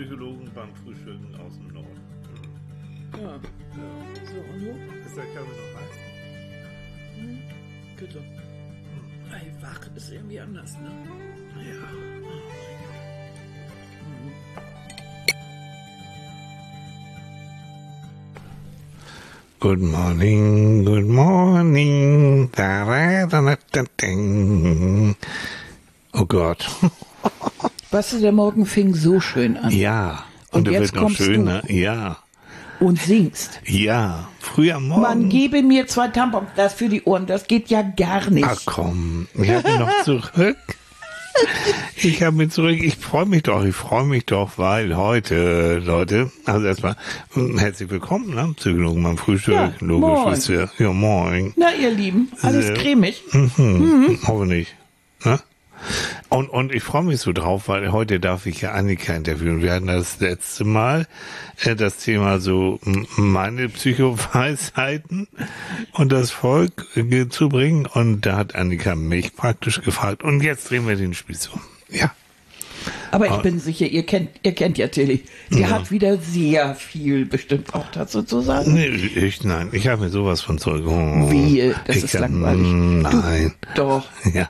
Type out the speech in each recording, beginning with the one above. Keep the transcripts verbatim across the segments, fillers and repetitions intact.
Psychologen beim Frühstücken aus dem Norden. Ja. ja. So, und wo? Ist der Kaffee noch heiß? Hm. Bitte. Hm. Ey, wach ist irgendwie anders, ne? Ja. Good morning, good morning. Da, da, da, da, da. Oh Gott. Weißt du, der Morgen fing so schön an. Ja. Und, Und er jetzt wird noch kommst schöner. du. Ja. Und singst. Ja. Früh am Morgen. Man gebe mir zwei Tampons, das für die Ohren, das geht ja gar nicht. Ach komm, ich habe ihn noch zurück. Ich habe ihn zurück. Ich freue mich doch, ich freue mich doch, weil heute, Leute, also erstmal herzlich willkommen, ne? Psychologen beim Frühstück. Ja, Logisch, moin. wisst ihr. Ja, moin. Na, ihr Lieben, alles Sehr. cremig. Mhm. Mhm. Hoffe nicht. Ne? Und, und ich freue mich so drauf, weil heute darf ich ja Annika interviewen. Wir hatten das letzte Mal äh, das Thema so m- meine Psychoweisheiten und das Volk äh, zu bringen. Und da hat Annika mich praktisch gefragt. Und jetzt drehen wir den Spieß um. Ja. Aber ich Ah. bin sicher, ihr kennt, ihr kennt ja Tilly. Die Ja. hat wieder sehr viel bestimmt auch dazu zu sagen. Nee, ich, nein, ich habe mir sowas von Zeug. Oh, Wie? Das ich ist kann, langweilig. Nein. Du, doch. Ja.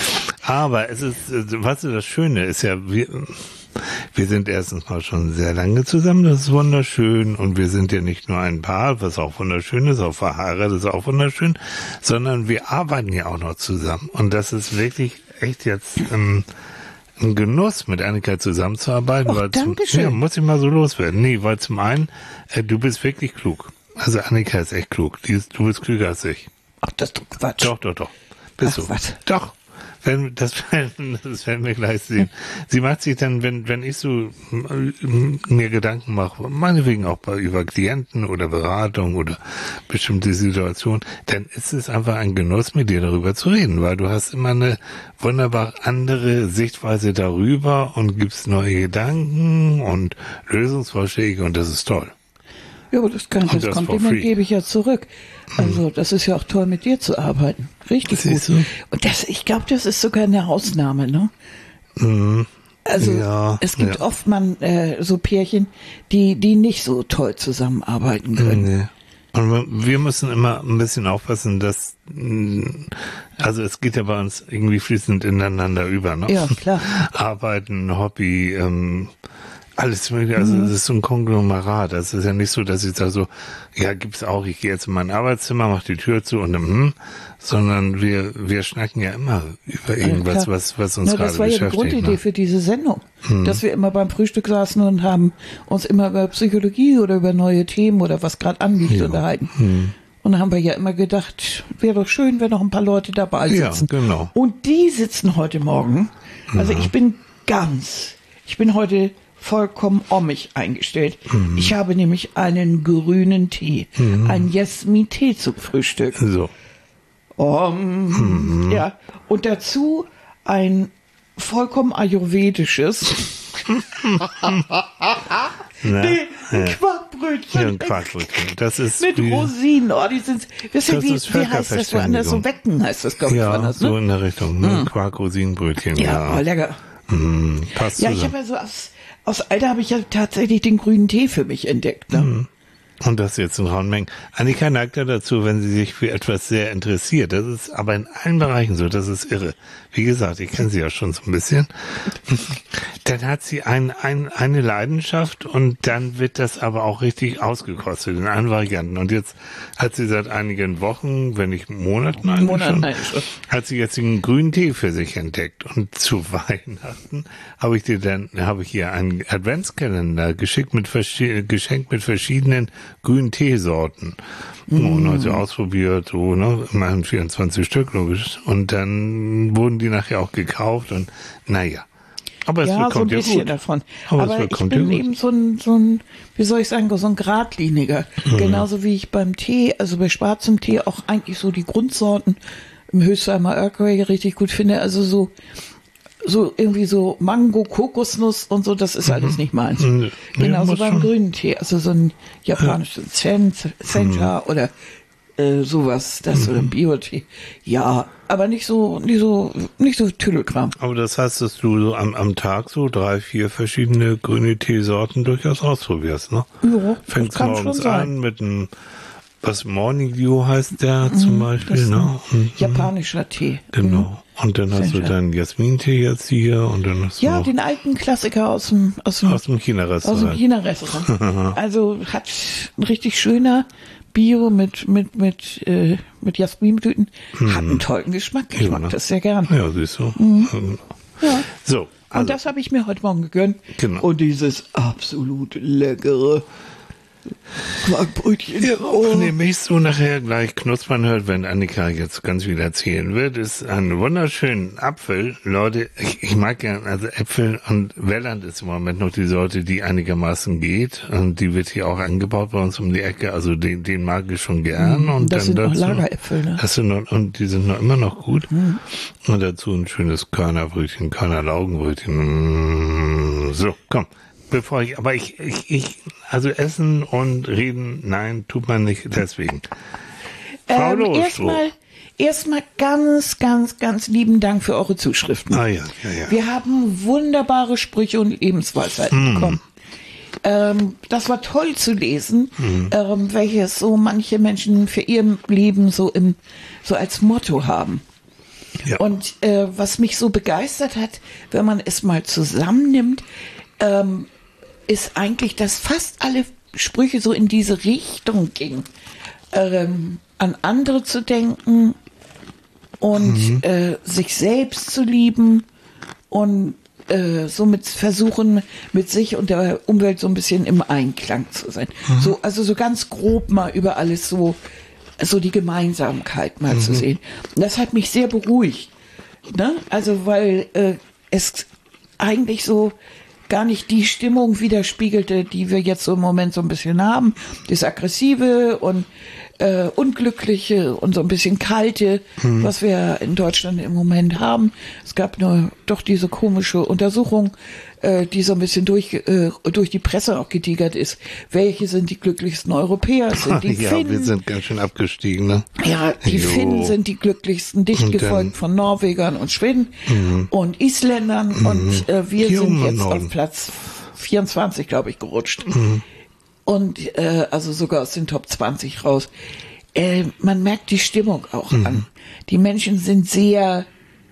Aber es ist, äh, weißt du, das Schöne ist ja, wir, wir sind erstens mal schon sehr lange zusammen, das ist wunderschön. Und wir sind ja nicht nur ein Paar, was auch wunderschön ist, auch verheiratet ist auch wunderschön, sondern wir arbeiten ja auch noch zusammen. Und das ist wirklich echt jetzt ähm, ein Genuss, mit Annika zusammenzuarbeiten. Och, weil zum, Dankeschön. ja, muss ich mal so loswerden. Nee, weil zum einen, äh, du bist wirklich klug. Also Annika ist echt klug. Die ist, du bist klüger als ich. Ach, das ist doch Quatsch. Doch, doch, doch. Bist Ach, du. was? Doch. Wenn, das, werden, das werden wir gleich sehen. Sie macht sich dann, wenn, wenn ich so äh, mir Gedanken mache, meinetwegen auch bei, über Klienten oder Beratung oder bestimmte Situationen, dann ist es einfach ein Genuss, mit dir darüber zu reden, weil du hast immer eine wunderbar andere Sichtweise darüber und gibst neue Gedanken und Lösungsvorschläge und das ist toll. Ja, aber das, kann, Und das das for Kompliment free. gebe ich ja zurück. Also, das ist ja auch toll, mit dir zu arbeiten. Richtig gut. Siehst du? Und das, ich glaube, das ist sogar eine Ausnahme, ne? Mhm. Also, Ja, es gibt ja. oft man äh, so Pärchen, die, die nicht so toll zusammenarbeiten können. Nee. Und wir- wir müssen immer ein bisschen aufpassen, dass, mh, also es geht ja bei uns irgendwie fließend ineinander über, ne? Ja, klar. Arbeiten, Hobby, ähm, alles mögliche, also es ist so ein Konglomerat. Das ist ja nicht so, dass ich sage so, ja, gibt's auch, ich gehe jetzt in mein Arbeitszimmer, mach die Tür zu und hm, sondern wir, wir schnacken ja immer über irgendwas, klar. was, was uns Na, gerade das war ja die beschäftigt. Grundidee Ne? für diese Sendung, dass wir immer beim Frühstück saßen und haben uns immer über Psychologie oder über neue Themen oder was gerade anliegt Ja. unterhalten. Und da haben wir ja immer gedacht, wäre doch schön, wenn noch ein paar Leute dabei Ja, sitzen. genau. Und die sitzen heute Morgen. Also ich bin ganz, ich bin heute vollkommen ommig eingestellt. Ich habe nämlich einen grünen Tee, einen Jasmin-Tee zum Frühstück. So. Um, Ja, und dazu ein vollkommen ayurvedisches Na, nee, ein ja. Quarkbrötchen. Ja, ein Quarkbrötchen. Das ist Mit wie- Rosinen. Oh, die sind, wisst ihr, Das wie, ist wie heißt das woanders? So Wecken heißt das, glaube ich, Ja, woanders, so ne? in der Richtung. Ne? Quark, Rosinenbrötchen. Ja, Ja, oh, lecker. Mm, passt Ja, ich zusammen. habe ja so aus, aus Alter habe ich ja tatsächlich den grünen Tee für mich entdeckt. Ne? Und das jetzt in rauen Mengen. Annika neigt ja dazu, wenn sie sich für etwas sehr interessiert. Das ist aber in allen Bereichen so. Das ist irre. Wie gesagt, ich kenne sie ja schon so ein bisschen. Dann hat sie ein, ein, eine Leidenschaft und dann wird das aber auch richtig ausgekostet in allen Varianten. Und jetzt hat sie seit einigen Wochen, wenn nicht Monaten eigentlich Monaten schon, eigentlich schon. hat sie jetzt den grünen Tee für sich entdeckt. Und zu Weihnachten habe ich dir dann, habe ich ihr einen Adventskalender geschickt mit verschi- geschenkt mit verschiedenen grünen Teesorten. Mm. Und hat sie ausprobiert, so, ne, immerhin vierundzwanzig Stück, logisch. Und dann wurden die nachher auch gekauft und, naja. Aber es Ja, so ein bekommt ja bisschen gut. davon. Aber es Aber ich bekommt ja bin gut. eben so ein, so ein, wie soll ich sagen, so ein Gradliniger. Genauso wie ich beim Tee, also bei schwarzem Tee auch eigentlich so die Grundsorten im Höchstheimer Earl richtig gut finde. Also so, so irgendwie so Mango, Kokosnuss und so, das ist alles nicht meins. Nee, Genauso muss beim schon. grünen Tee, also so ein japanisches Sen- Sencha oder äh, sowas, das mhm. oder Bio-Tee. Ja, aber nicht so, nicht so, nicht so Tüdelkram. Aber das heißt, dass du so am, am Tag so drei, vier verschiedene grüne Teesorten durchaus ausprobierst, ne? Ja, fängst das kann morgens schon sein. an mit einem, was Morning Dew heißt der zum mhm, Beispiel, ne? Und, japanischer Tee. Genau. Mhm. Und dann hast du deinen Jasmin-Tee jetzt hier und dann hast du ja, noch den alten Klassiker aus dem aus dem, aus dem China-Restaurant. Aus dem China-Restaurant. Also hat ein richtig schöner Bio mit mit mit äh, mit Jasminblüten. Hm. Hat einen tollen Geschmack. Ich ja, mag ne? das sehr gern. Ja, siehst du. Mhm. Ja. So. Also. Und das habe ich mir heute Morgen gegönnt. Genau. Und dieses absolut leckere Quarkbrötchen. Ja, von dem ich so nachher gleich knuspern hört, wenn Annika jetzt ganz viel erzählen wird, ist ein wunderschönen Apfel. Leute, ich, ich mag gern, also Äpfel und Welland ist im Moment noch die Sorte, die einigermaßen geht. Und die wird hier auch angebaut bei uns um die Ecke. Also den, den mag ich schon gern. Mm, und das dann sind noch dazu, Lageräpfel, ne? Das sind noch, und die sind noch immer noch gut. Mm. Und dazu ein schönes Körnerbrötchen, Körnerlaugenbrötchen. So, komm. Bevor ich, aber ich, ich, ich, also essen und reden, nein, tut man nicht, deswegen. Frau ähm, erstmal, erstmal ganz, ganz, ganz lieben Dank für eure Zuschriften. Ah ja, ja, ja. Wir haben wunderbare Sprüche und Lebensweisheiten mm. bekommen. Ähm, das war toll zu lesen, mm. ähm, welches so manche Menschen für ihr Leben so im, so als Motto haben. Ja. Und äh, was mich so begeistert hat, wenn man es mal zusammennimmt, ähm, ist eigentlich, dass fast alle Sprüche so in diese Richtung gingen, ähm, an andere zu denken und mhm. äh, sich selbst zu lieben und äh, somit versuchen, mit sich und der Umwelt so ein bisschen im Einklang zu sein. Mhm. So, also so ganz grob mal über alles so, so die Gemeinsamkeit mal mhm. zu sehen. Und das hat mich sehr beruhigt. Ne? Also, weil äh, es eigentlich so gar nicht die Stimmung widerspiegelte, die wir jetzt so im Moment so ein bisschen haben. Das Aggressive und äh, Unglückliche und so ein bisschen Kalte, hm. was wir in Deutschland im Moment haben. Es gab nur doch diese komische Untersuchung, äh, die so ein bisschen durch, äh, durch die Presse auch getigert ist. Welche sind die glücklichsten Europäer? Sind die ja, Finnen? wir sind ganz schön abgestiegen, ne? Ja, die jo. Finnen sind die glücklichsten, dicht und gefolgt von Norwegern und Schweden mhm. und Isländern mhm. und äh, wir Hier sind jetzt auf Platz vierundzwanzig, glaube ich, gerutscht. Mhm. Und äh, also sogar aus den Top zwanzig raus. Äh, man merkt die Stimmung auch mhm. an. Die Menschen sind sehr,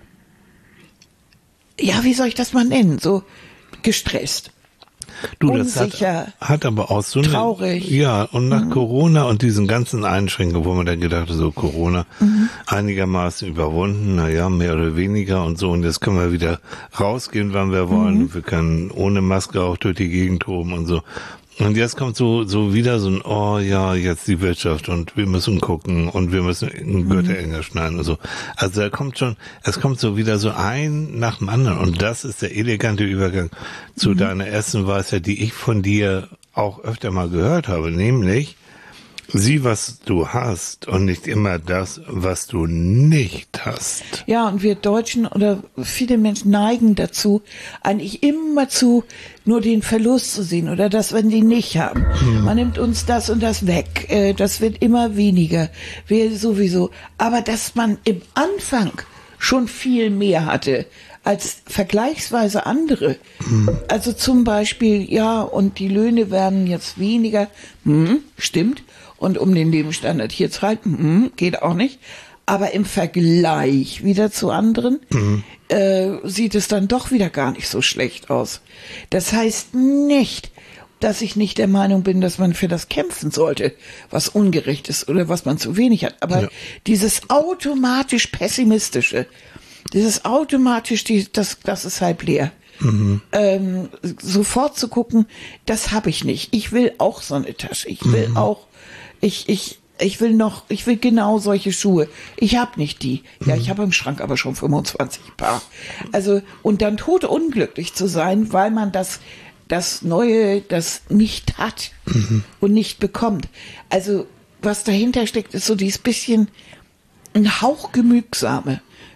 ja, wie soll ich das mal nennen, so gestresst. Du, unsicher, das hat, hat aber auch so eine, traurig. Ja, und nach mhm. Corona und diesen ganzen Einschränkungen, wo man dann gedacht hat, so Corona mhm. einigermaßen überwunden, naja, mehr oder weniger und so. Und jetzt können wir wieder rausgehen, wann wir wollen. Mhm. Wir können ohne Maske auch durch die Gegend toben und so. Und jetzt kommt so so wieder so ein, oh ja, jetzt die Wirtschaft und wir müssen gucken und wir müssen Gürtel enger schneiden und so. Also da kommt schon, es kommt so wieder so ein nach dem anderen und das ist der elegante Übergang zu mhm. deiner ersten Weisheit, die ich von dir auch öfter mal gehört habe, nämlich sieh, was du hast und nicht immer das, was du nicht hast. Ja, und wir Deutschen oder viele Menschen neigen dazu, eigentlich immer zu nur den Verlust zu sehen oder das, wenn die nicht haben. Hm. Man nimmt uns das und das weg. Äh, das wird immer weniger. Wir sowieso. Aber dass man im Anfang schon viel mehr hatte als vergleichsweise andere. Hm. Also zum Beispiel, ja, und die Löhne werden jetzt weniger. Hm, stimmt. Und um den Lebensstandard hier zu halten, hm, geht auch nicht. Aber im Vergleich wieder zu anderen mhm. äh, sieht es dann doch wieder gar nicht so schlecht aus. Das heißt nicht, dass ich nicht der Meinung bin, dass man für das kämpfen sollte, was ungerecht ist oder was man zu wenig hat. Aber ja. dieses automatisch Pessimistische, dieses automatisch, die, das, das ist halb leer. Mhm. Ähm, sofort zu gucken, das habe ich nicht. Ich will auch so eine Tasche. Ich will mhm. auch Ich, ich, ich will noch, ich will genau solche Schuhe. Ich habe nicht die. Ja, ich habe im Schrank aber schon fünfundzwanzig Paar. Also, und dann tot unglücklich zu sein, weil man das, das Neue, das nicht hat mhm. und nicht bekommt. Also, was dahinter steckt, ist so dieses bisschen ein Hauch Gemügsame.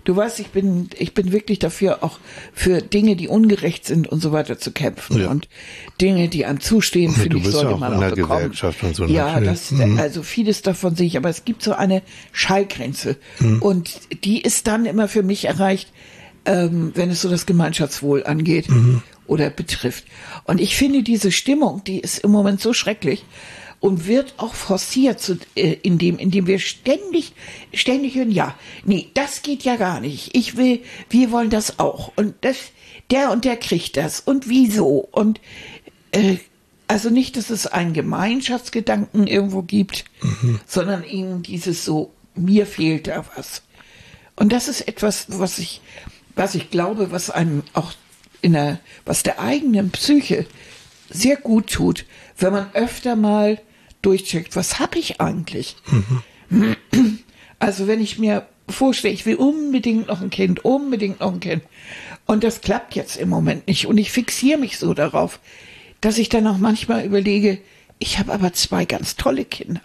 Du weißt, ich bin, ich bin wirklich dafür, auch für Dinge, die ungerecht sind und so weiter zu kämpfen. Ja. Und Dinge, die einem zustehen, finde ich, sollte man auch bekommen. Gewerkschaft und so. Ja, das, mhm. also vieles davon sehe ich, aber es gibt so eine Schallgrenze. Mhm. Und die ist dann immer für mich erreicht, ähm, wenn es so das Gemeinschaftswohl angeht mhm. oder betrifft. Und ich finde diese Stimmung, die ist im Moment so schrecklich. Und wird auch forciert, zu, äh, indem, indem wir ständig, ständig hören, ja, nee, das geht ja gar nicht. Ich will, wir wollen das auch. Und das, der und der kriegt das. Und wieso? Und, äh, also nicht, dass es einen Gemeinschaftsgedanken irgendwo gibt, mhm. sondern eben dieses so, mir fehlt da was. Und das ist etwas, was ich, was ich glaube, was einem auch in der, was der eigenen Psyche sehr gut tut, wenn man öfter mal durchcheckt, was habe ich eigentlich? Mhm. Also wenn ich mir vorstelle, ich will unbedingt noch ein Kind, unbedingt noch ein Kind und das klappt jetzt im Moment nicht und ich fixiere mich so darauf, dass ich dann auch manchmal überlege, ich habe aber zwei ganz tolle Kinder.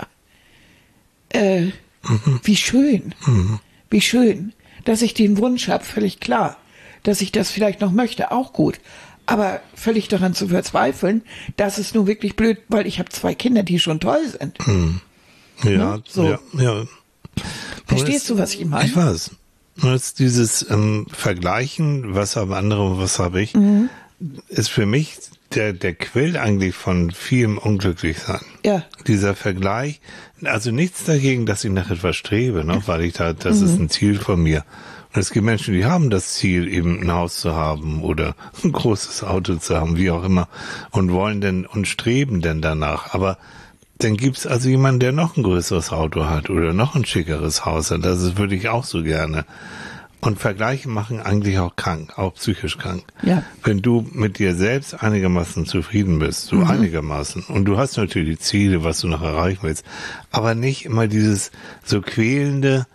Äh, mhm. Wie schön, mhm. wie schön, dass ich den Wunsch habe, völlig klar, dass ich das vielleicht noch möchte, auch gut. Aber völlig daran zu verzweifeln, das ist nur wirklich blöd, weil ich habe zwei Kinder, die schon toll sind. Hm. Ja, ne? So. ja, ja. Verstehst du, was ich meine? Ich weiß. Jetzt dieses ähm, Vergleichen, was haben andere und was habe ich, mhm. ist für mich der, der Quell eigentlich von vielem Unglücklichsein. Ja. Dieser Vergleich, also nichts dagegen, dass ich nach etwas strebe, ne? Weil ich da, das mhm. ist ein Ziel von mir. Es gibt Menschen, die haben das Ziel, eben ein Haus zu haben oder ein großes Auto zu haben, wie auch immer, und wollen denn und streben denn danach. Aber dann gibt's also jemanden, der noch ein größeres Auto hat oder noch ein schickeres Haus hat. Das würde ich auch so gerne. Und Vergleiche machen eigentlich auch krank, auch psychisch krank. Ja. Wenn du mit dir selbst einigermaßen zufrieden bist, so mhm. einigermaßen, und du hast natürlich die Ziele, was du noch erreichen willst, aber nicht immer dieses so quälende,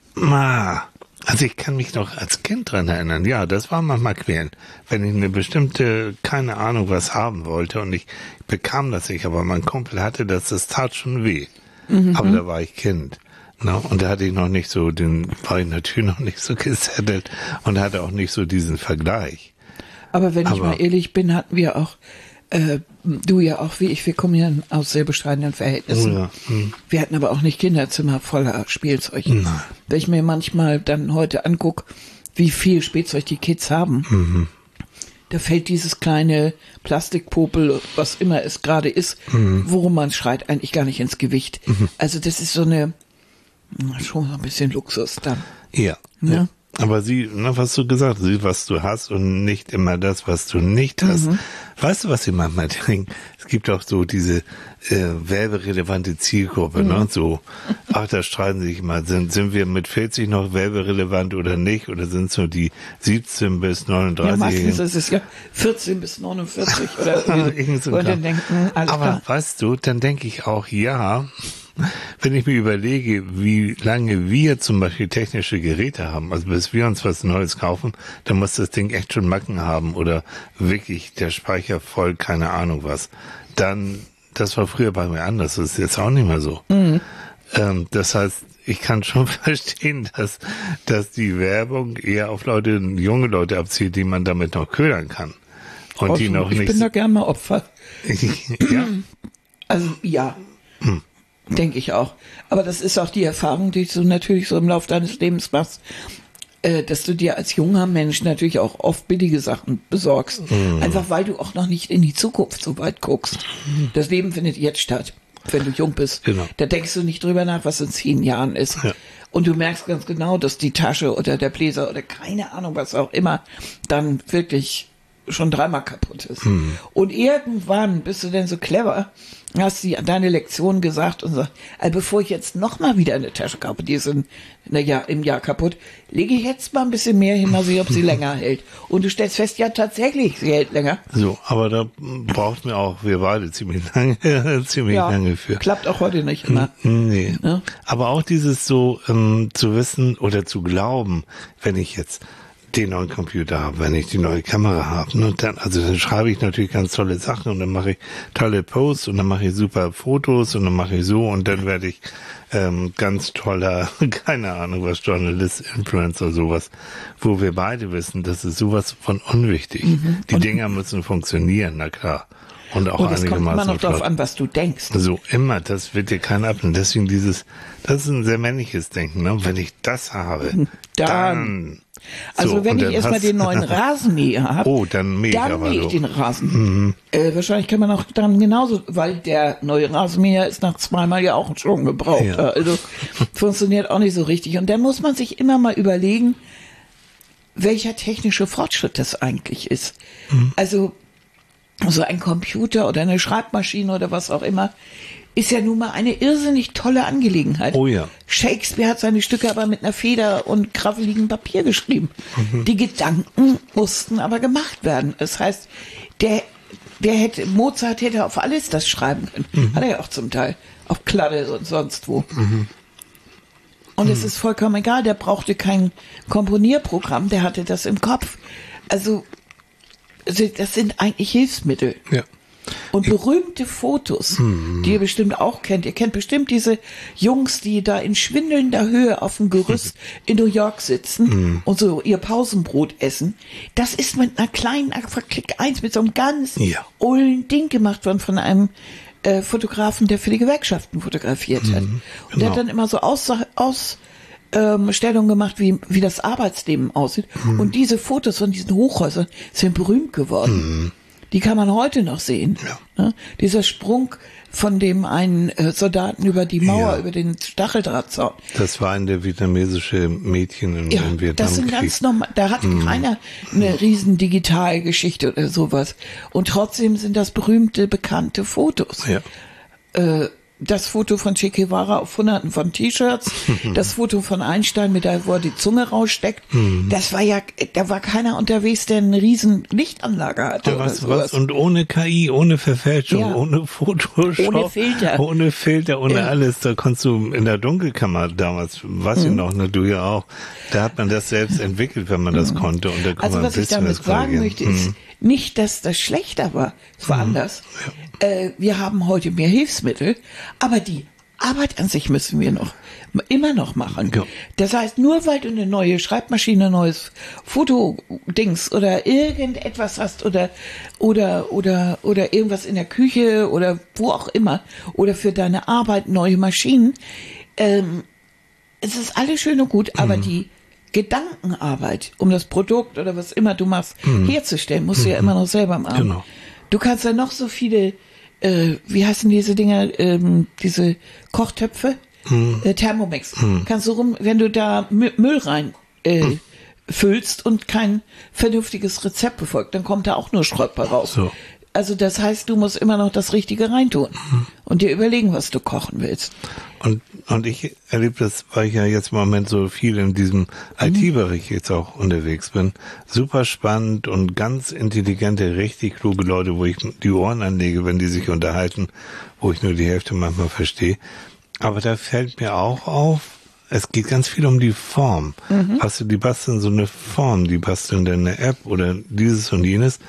ma. Also ich kann mich noch als Kind dran erinnern, ja, das war manchmal quälend, wenn ich eine bestimmte, keine Ahnung was haben wollte und ich bekam das nicht, aber mein Kumpel hatte das, das tat schon weh. Mhm. Aber da war ich Kind. Ne? Und da hatte ich noch nicht so, den war ich natürlich noch nicht so gesettelt und hatte auch nicht so diesen Vergleich. Aber wenn ich aber, mal ehrlich bin, hatten wir auch, äh, du ja auch wie ich, wir kommen ja aus sehr bescheidenen Verhältnissen. Oh ja. hm. Wir hatten aber auch nicht Kinderzimmer voller Spielzeug. Nein. Wenn ich mir manchmal dann heute angucke, wie viel Spielzeug die Kids haben, mhm. da fällt dieses kleine Plastikpopel, was immer es gerade ist, mhm. worum man schreit, eigentlich gar nicht ins Gewicht. Mhm. Also das ist so eine, schon so ein bisschen Luxus dann. Ja. Ja. ja. Aber sie, ne, was du gesagt hast, sie, was du hast und nicht immer das, was du nicht hast. Mhm. Weißt du, was ich manchmal denke? Es gibt auch so diese äh, werberelevante Zielgruppe, mhm. ne? So, ach, da streiten sich immer, sind, sind wir mit vierzig noch werberelevant oder nicht? Oder sind es nur die siebzehn bis neununddreißig? Ja, meistens ist es ja vierzehn bis neunundvierzig oder so. Und dann denken, alles Aber klar. Weißt du, dann denke ich auch, ja, wenn ich mir überlege, wie lange wir zum Beispiel technische Geräte haben, also bis wir uns was Neues kaufen, dann muss das Ding echt schon Macken haben oder wirklich der Speicher voll, keine Ahnung was. Dann, das war früher bei mir anders, das ist jetzt auch nicht mehr so. Mhm. Ähm, das heißt, ich kann schon verstehen, dass, dass die Werbung eher auf Leute, junge Leute abzielt, die man damit noch ködern kann. Und also, die noch ich nicht. Ich bin da gerne mal Opfer. Ja. Also, ja. Hm. Denke ich auch. Aber das ist auch die Erfahrung, die du natürlich so im Laufe deines Lebens machst, äh, dass du dir als junger Mensch natürlich auch oft billige Sachen besorgst. Mhm. Einfach weil du auch noch nicht in die Zukunft so weit guckst. Mhm. Das Leben findet jetzt statt, wenn du jung bist. Genau. Da denkst du nicht drüber nach, was in zehn Jahren ist. Ja. Und du merkst ganz genau, dass die Tasche oder der Bläser oder keine Ahnung, was auch immer, dann wirklich schon dreimal kaputt ist. Mhm. Und irgendwann bist du denn so clever, hast du deine Lektion gesagt und sagst, also bevor ich jetzt noch mal wieder eine Tasche kaufe, die ist in, na ja, im Jahr kaputt, lege ich jetzt mal ein bisschen mehr hin, mal sehen, ob sie länger hält. Und du stellst fest, ja tatsächlich, sie hält länger. So, aber da braucht mir auch wir beide ziemlich lange, ziemlich ja, lange für. Klappt auch heute nicht immer. Nee. Ja? Aber auch dieses so ähm, zu wissen oder zu glauben, wenn ich jetzt den neuen Computer habe, wenn ich die neue Kamera habe. Ne? Dann, also dann schreibe ich natürlich ganz tolle Sachen und dann mache ich tolle Posts und dann mache ich super Fotos und dann mache ich so und dann werde ich ähm, ganz toller, keine Ahnung was, Journalist, Influencer, sowas, wo wir beide wissen, das ist sowas von unwichtig. Mhm. Die und Dinger müssen funktionieren, na klar. Und auch und es kommt immer noch darauf flott. an, was du denkst. So, immer, das wird dir keiner abnehmen. Deswegen dieses, das ist ein sehr männliches Denken, ne? Wenn ich das habe, dann... dann also so, wenn ich erstmal den neuen Rasenmäher habe, oh, dann mähe ich, dann aber mähe ich so. den Rasen. Mhm. Äh, wahrscheinlich kann man auch dann genauso, weil der neue Rasenmäher ist nach zweimal ja auch schon gebraucht. Ja. Also funktioniert auch nicht so richtig. Und dann muss man sich immer mal überlegen, welcher technische Fortschritt das eigentlich ist. Mhm. Also so ein Computer oder eine Schreibmaschine oder was auch immer, ist ja nun mal eine irrsinnig tolle Angelegenheit. Oh ja. Shakespeare hat seine Stücke aber mit einer Feder und kraveligen Papier geschrieben. Mhm. Die Gedanken mussten aber gemacht werden. Das heißt, der, der hätte, Mozart hätte auf alles das schreiben können. Mhm. Hat er ja auch zum Teil. Auf Kladde und sonst wo. Mhm. Und mhm. es ist vollkommen egal, der brauchte kein Komponierprogramm, der hatte das im Kopf. Also, das sind eigentlich Hilfsmittel. Ja. Und berühmte Fotos, hm. die ihr bestimmt auch kennt. Ihr kennt bestimmt diese Jungs, die da in schwindelnder Höhe auf dem Gerüst in New York sitzen hm. und so ihr Pausenbrot essen. Das ist mit einer kleinen Aquaclick eins, mit so einem ganz ja. ollen Ding gemacht worden von einem äh, Fotografen, der für die Gewerkschaften fotografiert hat. Hm. Und genau. der hat dann immer so aus, aus ähm, Stellungen gemacht, wie, wie das Arbeitsleben aussieht. Hm. Und diese Fotos von diesen Hochhäusern sind berühmt geworden. Hm. Die kann man heute noch sehen. Ja. Ne? Dieser Sprung von dem einen äh, Soldaten über die Mauer, ja. über den Stacheldrahtzaun. Das war ein der vietnamesische Mädchen im, ja, im Vietnamkrieg. Das sind ganz normal. Da hat mm. keiner eine riesen Digitalgeschichte oder sowas. Und trotzdem sind das berühmte, bekannte Fotos. Ja. Äh, das Foto von Che Guevara auf hunderten von T-Shirts, das Foto von Einstein, mit der, wo er die Zunge raussteckt, mhm. das war ja, da war keiner unterwegs, der eine riesen Lichtanlage hatte. Ja, was, was, und ohne K I, ohne Verfälschung, ja. ohne Photoshop, ohne Filter, ohne Filter, ohne ja. alles. Da konntest du in der Dunkelkammer damals, weiß mhm. ich noch, ne, du ja auch, da hat man das selbst entwickelt, wenn man das mhm. konnte. Und da kann also man was ein ich damit was sagen korrigieren. möchte, ist, mhm. nicht, dass das schlechter war, es war mhm. anders. Ja. Äh, wir haben heute mehr Hilfsmittel, aber die Arbeit an sich müssen wir noch immer noch machen. Ja. Das heißt, nur weil du eine neue Schreibmaschine, ein neues Fotodings oder irgendetwas hast oder oder oder oder irgendwas in der Küche oder wo auch immer oder für deine Arbeit neue Maschinen, ähm, es ist alles schön und gut, aber mhm. die Gedankenarbeit, um das Produkt oder was immer du machst, mhm. herzustellen, musst du mhm. ja immer noch selber machen. Genau. Du kannst ja noch so viele, äh, wie heißen diese Dinger, ähm, diese Kochtöpfe, mhm. äh, Thermomix. Mhm. Kannst du rum, wenn du da M- Müll rein äh, mhm. füllst und kein vernünftiges Rezept befolgt, dann kommt da auch nur Schrott bei raus. So. Also das heißt, du musst immer noch das Richtige reintun mhm. und dir überlegen, was du kochen willst. Und und ich erlebe das, weil ich ja jetzt im Moment so viel in diesem mhm. I T-Bereich jetzt auch unterwegs bin. Super spannend und ganz intelligente, richtig kluge Leute, wo ich die Ohren anlege, wenn die sich unterhalten, wo ich nur die Hälfte manchmal verstehe. Aber da fällt mir auch auf, es geht ganz viel um die Form. Mhm. Also die basteln so eine Form, die basteln dann eine App oder dieses und jenes.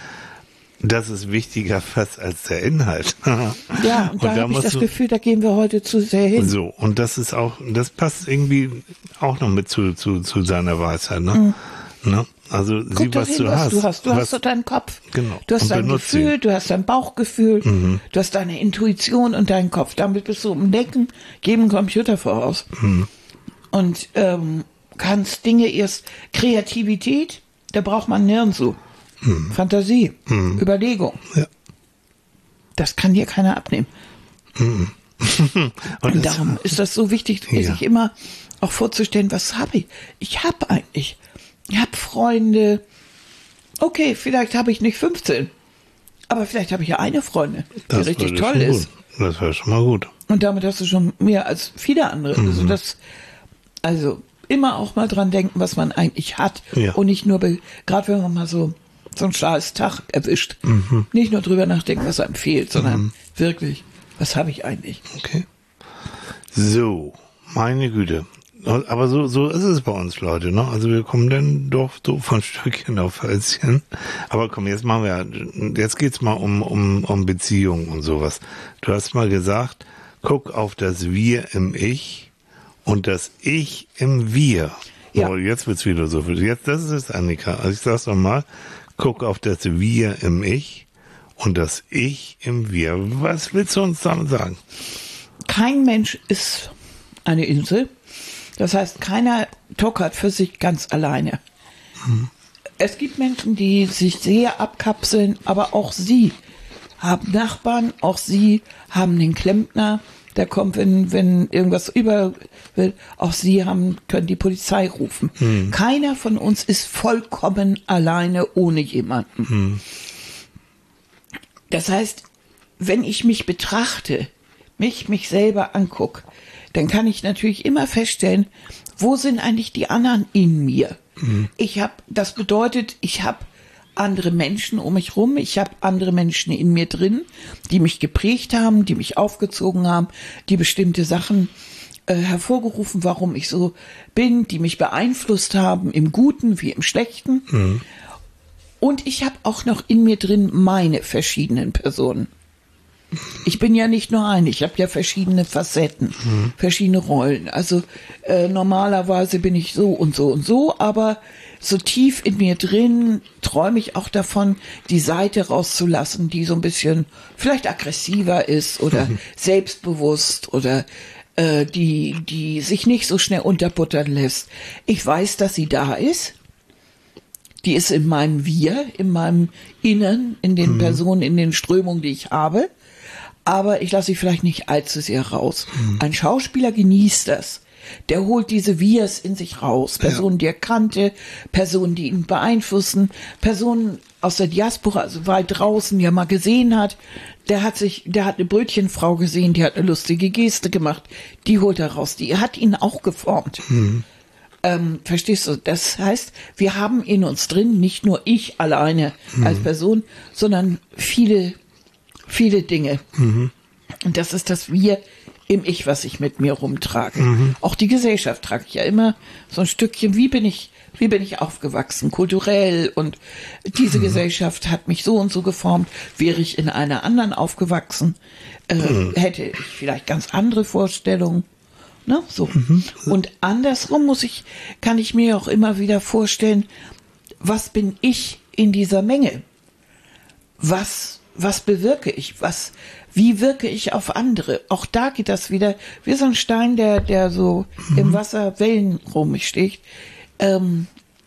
Das ist wichtiger fast als der Inhalt. Ja, und, und da, da habe ich das Gefühl, da gehen wir heute zu sehr hin. So, und das ist auch, das passt irgendwie auch noch mit zu, zu, zu seiner Weisheit, ne? Mhm. ne? Also, Guck sieh, was hin, du was hast. Du hast, du was, hast so deinen Kopf. Genau. Du hast und dein Gefühl, ihn. Du hast dein Bauchgefühl, mhm. du hast deine Intuition und deinen Kopf. Damit bist du im Denken jedem Computer voraus. Mhm. Und, ähm, kannst Dinge erst, Kreativität, da braucht man nirgendwo. Hm. Fantasie, hm. Überlegung. Ja. Das kann dir keiner abnehmen. Hm. und, und darum ist das so wichtig, ja. sich immer auch vorzustellen, was habe ich? Ich habe eigentlich, ich habe Freunde, okay, vielleicht habe ich nicht fünfzehn, aber vielleicht habe ich ja eine Freundin, die das richtig toll ist. Gut. Das wäre schon mal gut. Und damit hast du schon mehr als viele andere. Mhm. Also das, also immer auch mal dran denken, was man eigentlich hat ja. und nicht nur, gerade wenn man mal so so ein scheiß Tag erwischt. Mhm. Nicht nur drüber nachdenken, was einem fehlt, sondern mhm. wirklich, was habe ich eigentlich? Okay. So, meine Güte. aber so, so ist es bei uns, Leute, ne? Also wir kommen dann doch so von Stückchen auf Hölzchen. Aber komm, jetzt machen wir, jetzt geht's mal um, um, um Beziehungen und sowas. Du hast mal gesagt, guck auf das Wir im Ich und das Ich im Wir. Ja. Oh, jetzt wird's wieder so viel. Jetzt, das ist es, Annika. Also ich sag's nochmal, guck auf das Wir im Ich und das Ich im Wir. Was willst du uns damit sagen? Kein Mensch ist eine Insel. Das heißt, keiner tockert für sich ganz alleine. Mhm. Es gibt Menschen, die sich sehr abkapseln, aber auch sie haben Nachbarn, auch sie haben den Klempner, der kommt, wenn, wenn irgendwas über will. Auch sie haben, können die Polizei rufen. Mhm. Keiner von uns ist vollkommen alleine ohne jemanden. Mhm. Das heißt, wenn ich mich betrachte, mich, mich selber angucke, dann kann ich natürlich immer feststellen, wo sind eigentlich die anderen in mir? Mhm. Ich habe, das bedeutet, ich habe andere Menschen um mich rum, ich habe andere Menschen in mir drin, die mich geprägt haben, die mich aufgezogen haben, die bestimmte Sachen äh, hervorgerufen, warum ich so bin, die mich beeinflusst haben, im Guten wie im Schlechten. Mhm. Und ich habe auch noch in mir drin meine verschiedenen Personen. Ich bin ja nicht nur eine, ich habe ja verschiedene Facetten, mhm. verschiedene Rollen. Also äh, normalerweise bin ich so und so und so, aber so tief in mir drin träume ich auch davon, die Seite rauszulassen, die so ein bisschen vielleicht aggressiver ist oder mhm. selbstbewusst oder äh, die, die sich nicht so schnell unterbuttern lässt. Ich weiß, dass sie da ist. Die ist in meinem Wir, in meinem Innern, in den mhm. Personen, in den Strömungen, die ich habe. Aber ich lasse sie vielleicht nicht allzu sehr raus. Mhm. Ein Schauspieler genießt das. Der holt diese Wirs in sich raus. Personen, ja. die er kannte, Personen, die ihn beeinflussen, Personen aus der Diaspora, also weit draußen, die er mal gesehen hat. Der hat sich, der hat eine Brötchenfrau gesehen, die hat eine lustige Geste gemacht. Die holt er raus. Die hat ihn auch geformt. Mhm. Ähm, verstehst du? Das heißt, wir haben in uns drin nicht nur ich alleine mhm. als Person, sondern viele Viele Dinge. Mhm. Und das ist das Wir im Ich, was ich mit mir rumtrage. Mhm. Auch die Gesellschaft trage ich ja immer so ein Stückchen. Wie bin ich, wie bin ich aufgewachsen, kulturell? Und diese mhm. Gesellschaft hat mich so und so geformt. Wäre ich in einer anderen aufgewachsen, äh, mhm. hätte ich vielleicht ganz andere Vorstellungen. Ne? So. Mhm. Und andersrum muss ich, kann ich mir auch immer wieder vorstellen, was bin ich in dieser Menge? Was Was bewirke ich? Was, wie wirke ich auf andere? Auch da geht das wieder wie so ein Stein, der, der so mhm. im Wasser Wellen rumsticht. Ähm,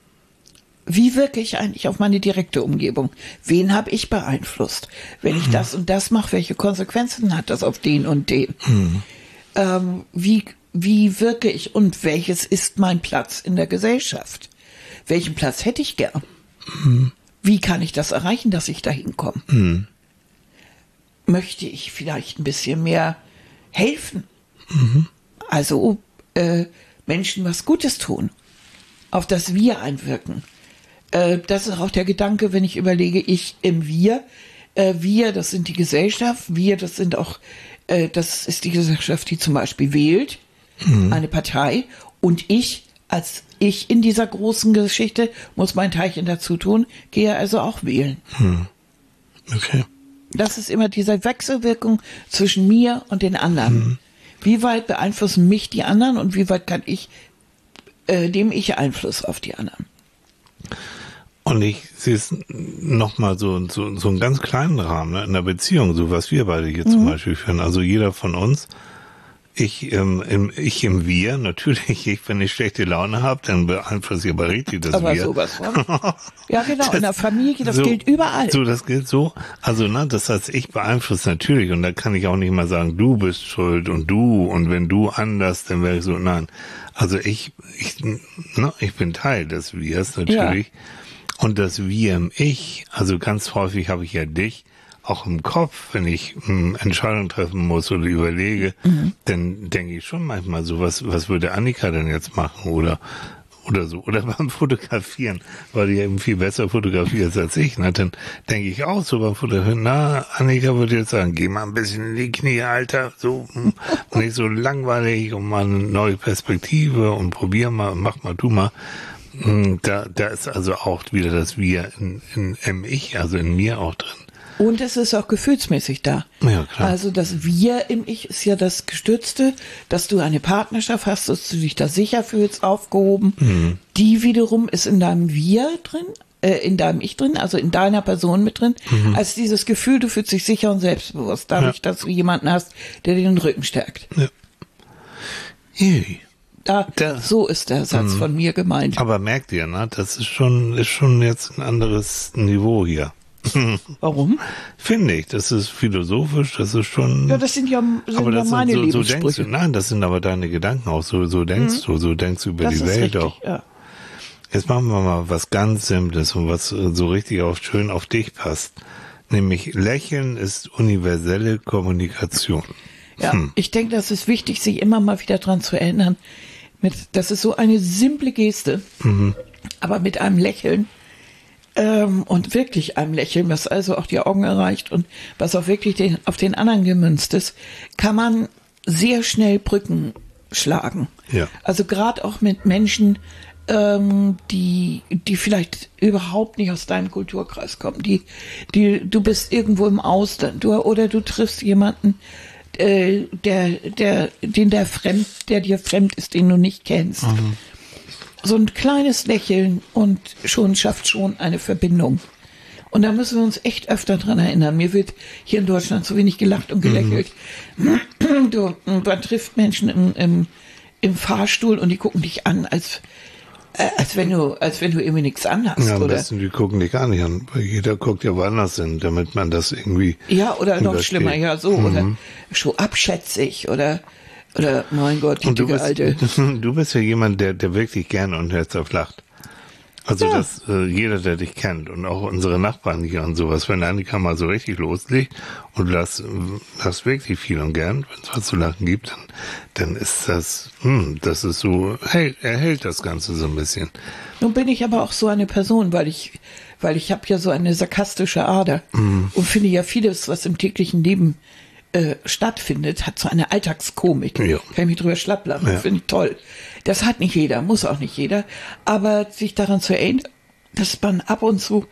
wie wirke ich eigentlich auf meine direkte Umgebung? Wen habe ich beeinflusst? Wenn ich mhm. das und das mache, welche Konsequenzen hat das auf den und den? Mhm. Ähm, wie, wie wirke ich und welches ist mein Platz in der Gesellschaft? Welchen Platz hätte ich gern? Mhm. Wie kann ich das erreichen, dass ich da hinkomme? Mhm. Möchte ich vielleicht ein bisschen mehr helfen? Mhm. Also äh, Menschen was Gutes tun, auf das Wir einwirken. Äh, das ist auch der Gedanke, wenn ich überlege, ich im Wir. Äh, wir, das sind die Gesellschaft. Wir, das sind auch, äh, das ist die Gesellschaft, die zum Beispiel wählt, mhm. eine Partei. Und ich, als ich in dieser großen Geschichte, muss mein Teilchen dazu tun, gehe also auch wählen. Mhm. Okay. Das ist immer diese Wechselwirkung zwischen mir und den anderen. Mhm. Wie weit beeinflussen mich die anderen und wie weit kann ich, äh, nehme ich Einfluss auf die anderen? Und ich sehe es nochmal so, so, so einen ganz kleinen Rahmen, ne, in der Beziehung, so was wir beide hier mhm. zum Beispiel führen. Also jeder von uns, ich, ähm, im, ich im Wir, natürlich, ich, wenn ich schlechte Laune habe, dann beeinflusse ich aber richtig das aber Wir. Sowas von. Ja, genau, das, in der Familie, das so, gilt überall. So, das gilt so. Also, ne, das heißt, ich beeinflusse natürlich und da kann ich auch nicht mal sagen, du bist schuld und du und wenn du anders, dann wäre ich so, nein. Also ich, ich, ne, ich bin Teil des Wirs natürlich. Ja. Und das Wir im Ich, also ganz häufig habe ich ja dich, auch im Kopf, wenn ich mh, Entscheidungen treffen muss oder überlege, mhm. dann denke ich schon manchmal so, was, was würde Annika denn jetzt machen oder oder so. Oder beim Fotografieren, weil du ja eben viel besser fotografierst als ich. Na, dann denke ich auch so beim Fotografieren, na, Annika würde jetzt sagen, geh mal ein bisschen in die Knie, Alter, so, nicht so langweilig und mal eine neue Perspektive und probier mal, mach mal, tu mal. Da, da ist also auch wieder das Wir in, in, im Ich, also in mir auch drin. Und es ist auch gefühlsmäßig da. Ja, klar. Also das Wir im Ich ist ja das Gestützte, dass du eine Partnerschaft hast, dass du dich da sicher fühlst, aufgehoben. Mhm. Die wiederum ist in deinem Wir drin, äh, in deinem Ich drin, also in deiner Person mit drin. Mhm. Als dieses Gefühl, du fühlst dich sicher und selbstbewusst, dadurch, ja. dass du jemanden hast, der dir den Rücken stärkt. Ja. Hey. Da, da, so ist der Satz mh. von mir gemeint. Aber merkt ihr, ne, das ist schon, ist schon jetzt ein anderes Niveau hier. Warum? Finde ich, das ist philosophisch, das ist schon... Ja, das sind ja, sind aber das ja meine sind so, Lebenssprüche. So denkst du, nein, das sind aber deine Gedanken auch, so, so denkst mhm. du, so denkst du über das die ist Welt richtig, auch. Ja. Jetzt machen wir mal was ganz Simples und was so richtig auch schön auf dich passt. Nämlich Lächeln ist universelle Kommunikation. Ja, hm. ich denke, das ist wichtig, sich immer mal wieder dran zu erinnern. Mit, das ist so eine simple Geste, mhm. aber mit einem Lächeln ähm, und wirklich einem Lächeln, was also auch die Augen erreicht und was auch wirklich den, auf den anderen gemünzt ist, kann man sehr schnell Brücken schlagen. Ja. Also gerade auch mit Menschen, ähm, die die vielleicht überhaupt nicht aus deinem Kulturkreis kommen. Die, die, du bist irgendwo im Ausland du, oder du triffst jemanden, äh, der, der, den der fremd, der dir fremd ist, den du nicht kennst. Mhm. So ein kleines Lächeln und schon schafft schon eine Verbindung. Und da müssen wir uns echt öfter dran erinnern. Mir wird hier in Deutschland so wenig gelacht und gelächelt. Mhm. Du, man trifft Menschen im, im, im Fahrstuhl und die gucken dich an, als, äh, als wenn du, als wenn du irgendwie nichts anhast. Ja, am oder? besten, die gucken dich gar nicht an, weil jeder guckt ja woanders hin, damit man das irgendwie... Ja, oder noch übersteht. schlimmer, ja, so, mhm. oder so abschätzig, oder... Oder, mein Gott, die und du dicke bist, Alte. Du bist ja jemand, der, der wirklich gerne und herzhaft lacht. Also, ja. dass äh, jeder, der dich kennt und auch unsere Nachbarn hier und sowas, wenn Annika mal so richtig loslegt und du lachst, lachst wirklich viel und gern, wenn es was zu lachen gibt, dann, dann ist das, hm, das ist so, hey, er hält das Ganze so ein bisschen. Nun bin ich aber auch so eine Person, weil ich, weil ich habe ja so eine sarkastische Ader mhm. und finde ja vieles, was im täglichen Leben Äh, stattfindet, hat so eine Alltagskomik. Ja. Kann ich mich drüber schlapp lachen, ja. finde ich toll. Das hat nicht jeder, muss auch nicht jeder, aber sich daran zu erinnern, dass man ab und zu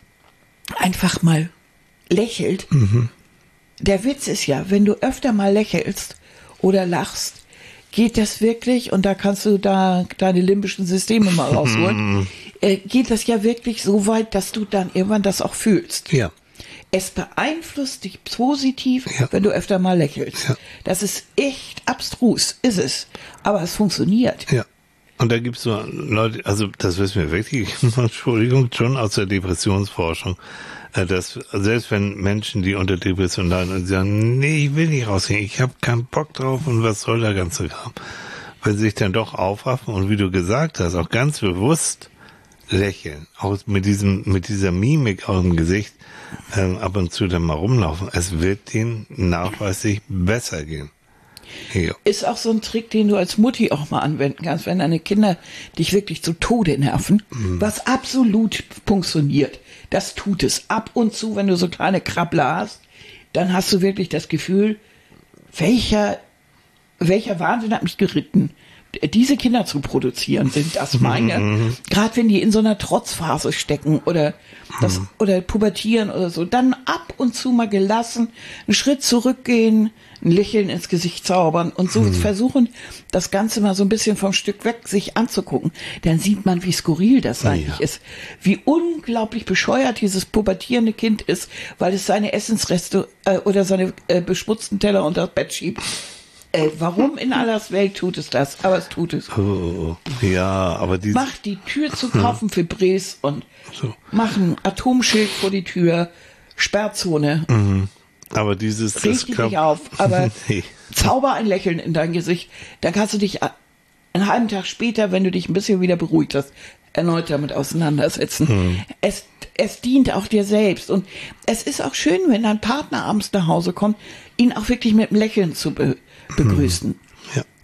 einfach mal lächelt. Mhm. Der Witz ist ja, wenn du öfter mal lächelst oder lachst, geht das wirklich, und da kannst du da deine limbischen Systeme mal rausholen, äh, geht das ja wirklich so weit, dass du dann irgendwann das auch fühlst. Ja. Es beeinflusst dich positiv, ja. wenn du öfter mal lächelst. Ja. Das ist echt abstrus, ist es. Aber es funktioniert. Ja. Und da gibt's so Leute, also das wissen wir wirklich, Entschuldigung, schon aus der Depressionsforschung, dass selbst wenn Menschen, die unter Depression leiden und sagen, nee, ich will nicht rausgehen, ich habe keinen Bock drauf und was soll der ganze Kram, wenn sie sich dann doch aufraffen und wie du gesagt hast, auch ganz bewusst lächeln, auch mit diesem, mit dieser Mimik auch im Gesicht, ähm, ab und zu dann mal rumlaufen. Es wird denen nachweislich besser gehen. Ja. Ist auch so ein Trick, den du als Mutti auch mal anwenden kannst, wenn deine Kinder dich wirklich zu Tode nerven, mhm. was absolut funktioniert. Das tut es. Ab und zu, wenn du so kleine Krabbler hast, dann hast du wirklich das Gefühl, welcher, welcher Wahnsinn hat mich geritten, diese Kinder zu produzieren, sind das meine. Mhm. Gerade wenn die in so einer Trotzphase stecken oder das, mhm. oder pubertieren oder so, dann ab und zu mal gelassen, einen Schritt zurückgehen, ein Lächeln ins Gesicht zaubern und so mhm. versuchen, das Ganze mal so ein bisschen vom Stück weg sich anzugucken. Dann sieht man, wie skurril das eigentlich ja. ist. Wie unglaublich bescheuert dieses pubertierende Kind ist, weil es seine Essensreste äh, oder seine äh, beschmutzten Teller unter das Bett schiebt. Äh, warum in aller Welt tut es das? Aber es tut es. Oh, ja, aber die mach die Tür zu, kaufen für Bres und so. Mach ein Atomschild vor die Tür, Sperrzone. Mhm. Aber dieses... Reg dich nicht auf, aber nee. Zauber ein Lächeln in dein Gesicht. Dann kannst du dich einen halben Tag später, wenn du dich ein bisschen wieder beruhigt hast, erneut damit auseinandersetzen. Mhm. Es, es dient auch dir selbst. Und es ist auch schön, wenn dein Partner abends nach Hause kommt, ihn auch wirklich mit einem Lächeln zu be begrüßen. Ja.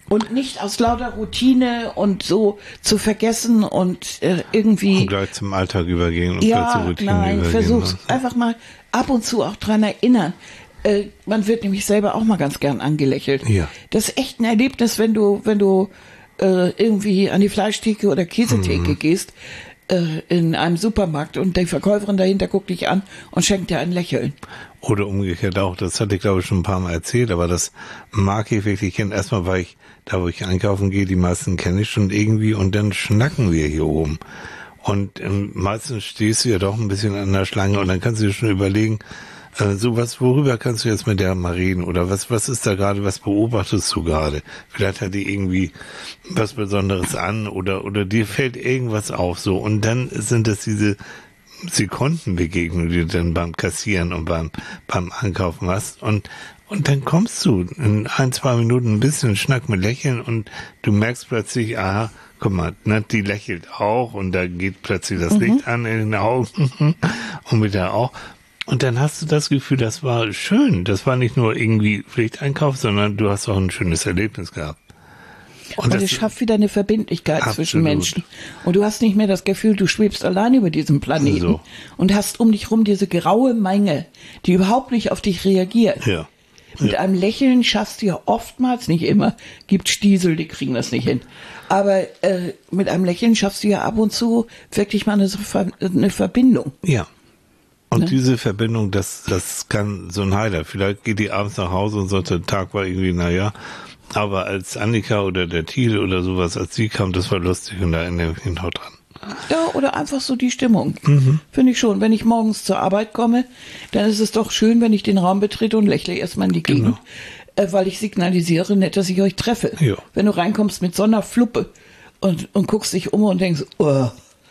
Und nicht aus lauter Routine und so zu vergessen und äh, irgendwie... Und gleich zum Alltag übergehen und ja, gleich zur Routine nein, übergehen. versuch's Ne? einfach mal ab und zu auch dran erinnern. Äh, man wird nämlich selber auch mal ganz gern angelächelt. Ja. Das ist echt ein Erlebnis, wenn du, wenn du äh, irgendwie an die Fleischtheke oder Käsetheke Mhm. gehst, äh, in einem Supermarkt und die Verkäuferin dahinter guckt dich an und schenkt dir ein Lächeln. Oder umgekehrt auch, das hatte ich glaube ich schon ein paar Mal erzählt, aber das mag ich wirklich kennen. Erstmal, weil ich, da wo ich einkaufen gehe, die meisten kenne ich schon irgendwie und dann schnacken wir hier oben. Und ähm, meistens stehst du ja doch ein bisschen an der Schlange und dann kannst du dir schon überlegen, äh, so was, worüber kannst du jetzt mit der mal reden? Oder was, was ist da gerade, was beobachtest du gerade? Vielleicht hat die irgendwie was Besonderes an oder, oder dir fällt irgendwas auf, so. Und dann sind es diese Sekundenbegegnungen, die du dann beim Kassieren und beim, beim Einkaufen hast. Und, und dann kommst du in ein, zwei Minuten ein bisschen Schnack mit Lächeln und du merkst plötzlich, aha, guck mal, ne, die lächelt auch und da geht plötzlich das Mhm. Licht an in den Augen und mit der auch. Und dann hast du das Gefühl, das war schön. Das war nicht nur irgendwie Pflichteinkauf, sondern du hast auch ein schönes Erlebnis gehabt. Und, das es schafft wieder eine Verbindlichkeit absolut. zwischen Menschen. Und du hast nicht mehr das Gefühl, du schwebst allein über diesem Planeten So. und hast um dich rum diese graue Menge, die überhaupt nicht auf dich reagiert. Ja. Mit Ja. einem Lächeln schaffst du ja oftmals, nicht immer, gibt Stiesel, die kriegen das nicht hin. Aber äh, mit einem Lächeln schaffst du ja ab und zu wirklich mal eine, Ver- eine Verbindung. Ja. Und Ne? diese Verbindung, das, das kann so ein Highlight. Vielleicht geht die abends nach Hause und sagt, der Tag war irgendwie, naja. Aber als Annika oder der Thiel oder sowas, als sie kam, das war lustig und da erinnere ich mich noch dran. Ja, oder einfach so die Stimmung. Mhm. Finde ich schon. Wenn ich morgens zur Arbeit komme, dann ist es doch schön, wenn ich den Raum betrete und lächle erstmal in die Gegend, äh, weil ich signalisiere nicht, dass ich euch treffe. Ja. Wenn du reinkommst mit so einer Fluppe und, und guckst dich um und denkst, oh,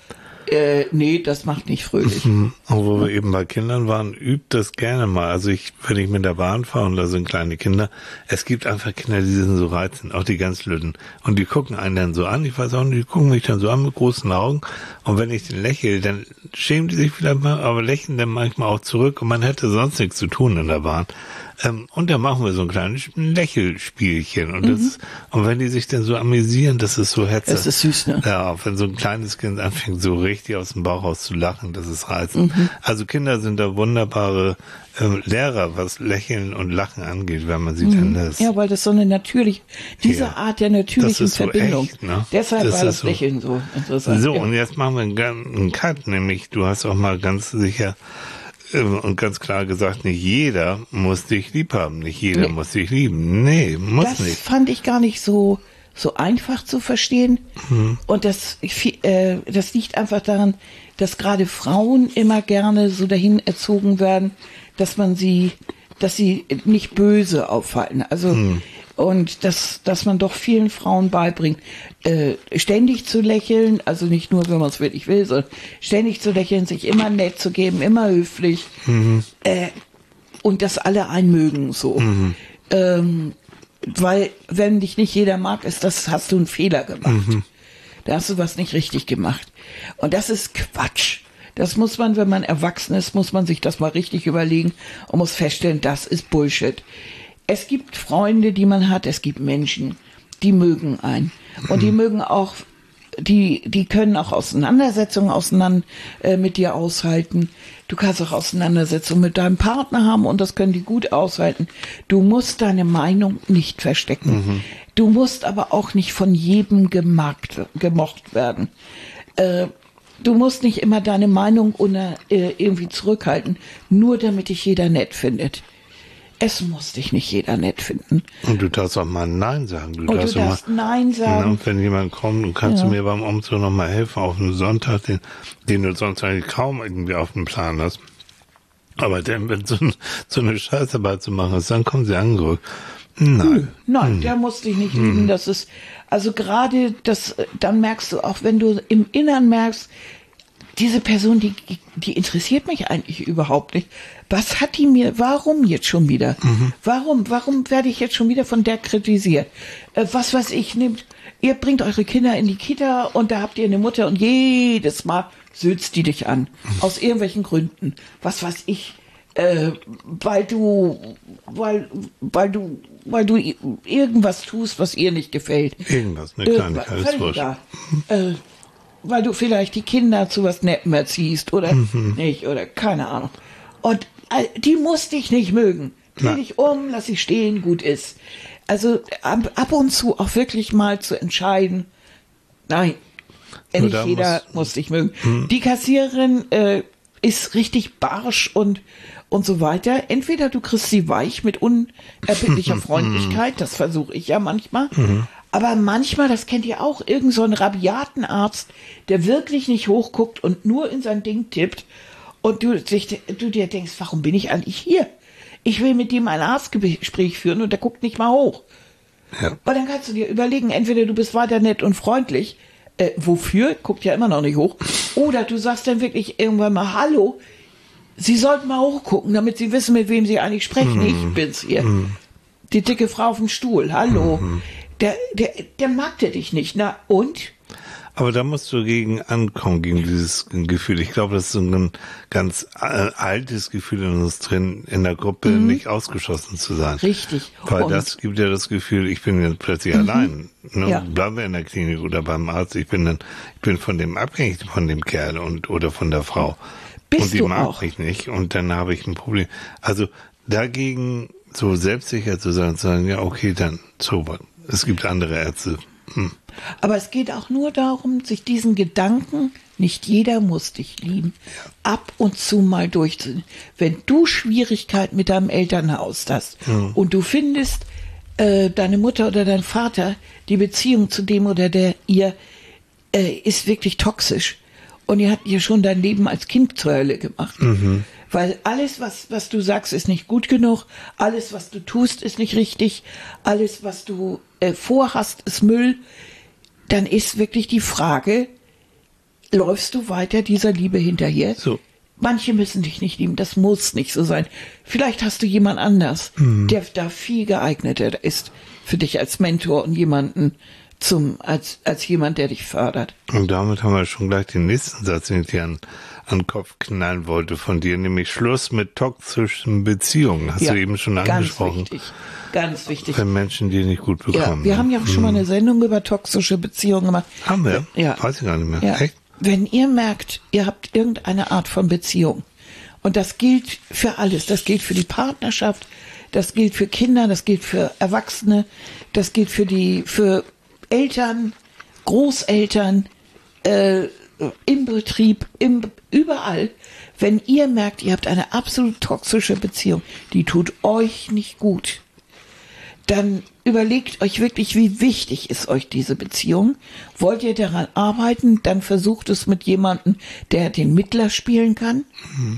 äh, nee, das macht nicht fröhlich. Mhm. Und wo wir eben bei Kindern waren, übt das gerne mal. Also ich, wenn ich mit der Bahn fahre und da sind kleine Kinder, es gibt einfach Kinder, die sind so reizend, auch die ganz Lütten. Und die gucken einen dann so an, ich weiß auch nicht, die gucken mich dann so an mit großen Augen. Und wenn ich den lächle, dann schämen die sich vielleicht mal, aber lächeln dann manchmal auch zurück und man hätte sonst nichts zu tun in der Bahn. Ähm, und dann machen wir so ein kleines Lächelspielchen. Und das, Mhm. und wenn die sich dann so amüsieren, das ist so herzlich. Das ist süß, ne? Ja, wenn so ein kleines Kind anfängt, so richtig aus dem Bauch raus zu lachen, das ist reizend. Mhm. Also Kinder sind da wunderbare äh, Lehrer, was Lächeln und Lachen angeht, wenn man sie dann das. Ja, weil das so eine natürliche, diese Ja. Art der natürlichen Das ist so Verbindung. echt, ne? Deshalb Das war ist das so. Lächeln so interessant. So, ja. und jetzt machen wir einen, gan- einen Cut, nämlich du hast auch mal ganz sicher äh, und ganz klar gesagt, nicht jeder muss dich lieb haben, nicht jeder Nee. muss dich lieben. Nee, muss Das nicht. fand ich gar nicht so, so einfach zu verstehen. Mhm. Und das, ich, äh, das liegt einfach daran, dass gerade Frauen immer gerne so dahin erzogen werden, dass man sie, dass sie nicht böse auffallen. Also, Mhm. und dass, dass man doch vielen Frauen beibringt, äh, ständig zu lächeln, also nicht nur, wenn man es wirklich will, sondern ständig zu lächeln, sich immer nett zu geben, immer höflich, Mhm. äh, und dass alle einen mögen, so. Ähm, weil, wenn dich nicht jeder mag, ist das, hast du einen Fehler gemacht. Da hast du was nicht richtig gemacht. Und das ist Quatsch. Das muss man, wenn man erwachsen ist, muss man sich das mal richtig überlegen und muss feststellen, das ist Bullshit. Es gibt Freunde, die man hat, es gibt Menschen, die mögen einen. Und die mögen auch, die, die können auch Auseinandersetzungen auseinander, äh, mit dir aushalten. Du kannst auch Auseinandersetzungen mit deinem Partner haben und das können die gut aushalten. Du musst deine Meinung nicht verstecken. Du musst aber auch nicht von jedem gemarkt, gemocht werden. Äh, du musst nicht immer deine Meinung unter, äh, irgendwie zurückhalten, nur damit dich jeder nett findet. Es muss dich nicht jeder nett finden. Und du darfst auch mal Nein sagen. Du Und du darfst auch darfst mal, Nein sagen. ne, wenn jemand kommt und kannst Ja. du mir beim Umzug noch mal helfen auf einen Sonntag, den, den du sonst eigentlich kaum irgendwie auf dem Plan hast. Aber dann, wenn so, ein, so eine Scheißarbeit zu machen ist, dann kommen sie angerückt. Nein. Nein, der muss dich nicht lieben. Das ist, also gerade das, dann merkst du auch, wenn du im Innern merkst, diese Person, die, die interessiert mich eigentlich überhaupt nicht. Was hat die mir, warum jetzt schon wieder? Warum, warum werde ich jetzt schon wieder von der kritisiert? Äh, was weiß ich, nehmt, ihr bringt eure Kinder in die Kita und da habt ihr eine Mutter und jedes Mal sözt die dich an. Aus irgendwelchen Gründen. Was weiß ich. äh, weil du, weil, weil du, weil du irgendwas tust, was ihr nicht gefällt. Irgendwas, eine Kleinigkeit ist wurscht. Äh, weil du vielleicht die Kinder zu was Nettem erziehst oder mhm. nicht, oder keine Ahnung. Und äh, die muss dich nicht mögen. Dreh dich um, lass sie stehen, gut ist. Also ab, ab und zu auch wirklich mal zu entscheiden, nein, nicht jeder muss, muss dich mögen. Hm. Die Kassiererin äh, ist richtig barsch und, und so weiter. Entweder du kriegst sie weich mit unerbittlicher Freundlichkeit, das versuche ich ja manchmal, mhm. aber manchmal, das kennt ihr auch, irgend so einen rabiaten Arzt, der wirklich nicht hochguckt und nur in sein Ding tippt und du, sich, du dir denkst, warum bin ich eigentlich hier? Ich will mit dem ein Arztgespräch führen und der guckt nicht mal hoch. Ja. Aber dann kannst du dir überlegen, entweder du bist weiter nett und freundlich, äh, wofür? Guckt ja immer noch nicht hoch. Oder du sagst dann wirklich irgendwann mal, hallo, Sie sollten mal hochgucken, damit Sie wissen, mit wem Sie eigentlich sprechen. Mm. Ich bin's hier. Mm. Die dicke Frau auf dem Stuhl, hallo. Mm. Der, der, der mag der dich nicht, na und? Aber da musst du gegen ankommen, gegen dieses Gefühl. Ich glaube, das ist so ein ganz äh, altes Gefühl in uns drin, in der Gruppe mhm. nicht ausgeschlossen zu sein. Richtig. Weil und das gibt ja das Gefühl, ich bin jetzt plötzlich mhm. allein. Ne? Ja. Bleiben wir in der Klinik oder beim Arzt. Ich bin dann, ich bin von dem abhängig, von dem Kerl und oder von der Frau. Bist und die du mag auch. mich nicht. Und dann habe ich ein Problem. Also dagegen so selbstsicher zu sein, zu sagen, ja okay, dann so was. Es gibt andere Ärzte. Hm. Aber es geht auch nur darum, sich diesen Gedanken, nicht jeder muss dich lieben, ja. ab und zu mal durchzuziehen. Wenn du Schwierigkeiten mit deinem Elternhaus hast hm. und du findest, äh, deine Mutter oder dein Vater, die Beziehung zu dem oder der ihr äh, ist wirklich toxisch und ihr habt ihr schon dein Leben als Kind zur Hölle gemacht. Mhm. Weil alles, was, was du sagst, ist nicht gut genug. Alles, was du tust, ist nicht richtig. Alles, was du äh, vorhast, ist Müll. Dann ist wirklich die Frage, läufst du weiter dieser Liebe hinterher? So. Manche müssen dich nicht lieben, das muss nicht so sein. Vielleicht hast du jemand anders, mhm. der da viel geeigneter ist für dich als Mentor und jemanden zum, als, als jemand, der dich fördert. Und damit haben wir schon gleich den nächsten Satz, den ich dir an an den Kopf knallen wollte von dir, nämlich Schluss mit toxischen Beziehungen. Hast ja, du eben schon angesprochen. Ganz wichtig, ganz wichtig. Wenn Menschen die nicht gut bekommen. Ja, wir haben ja auch schon mal eine Sendung über toxische Beziehungen gemacht. Haben wir? Ja. Weiß ich gar nicht mehr. Ja. Echt? Wenn ihr merkt, ihr habt irgendeine Art von Beziehung, und das gilt für alles, das gilt für die Partnerschaft, das gilt für Kinder, das gilt für Erwachsene, das gilt für die, für Eltern, Großeltern, äh, im Betrieb, im, überall, wenn ihr merkt, ihr habt eine absolut toxische Beziehung, die tut euch nicht gut, dann überlegt euch wirklich, wie wichtig ist euch diese Beziehung. Wollt ihr daran arbeiten, dann versucht es mit jemandem, der den Mittler spielen kann. Mhm.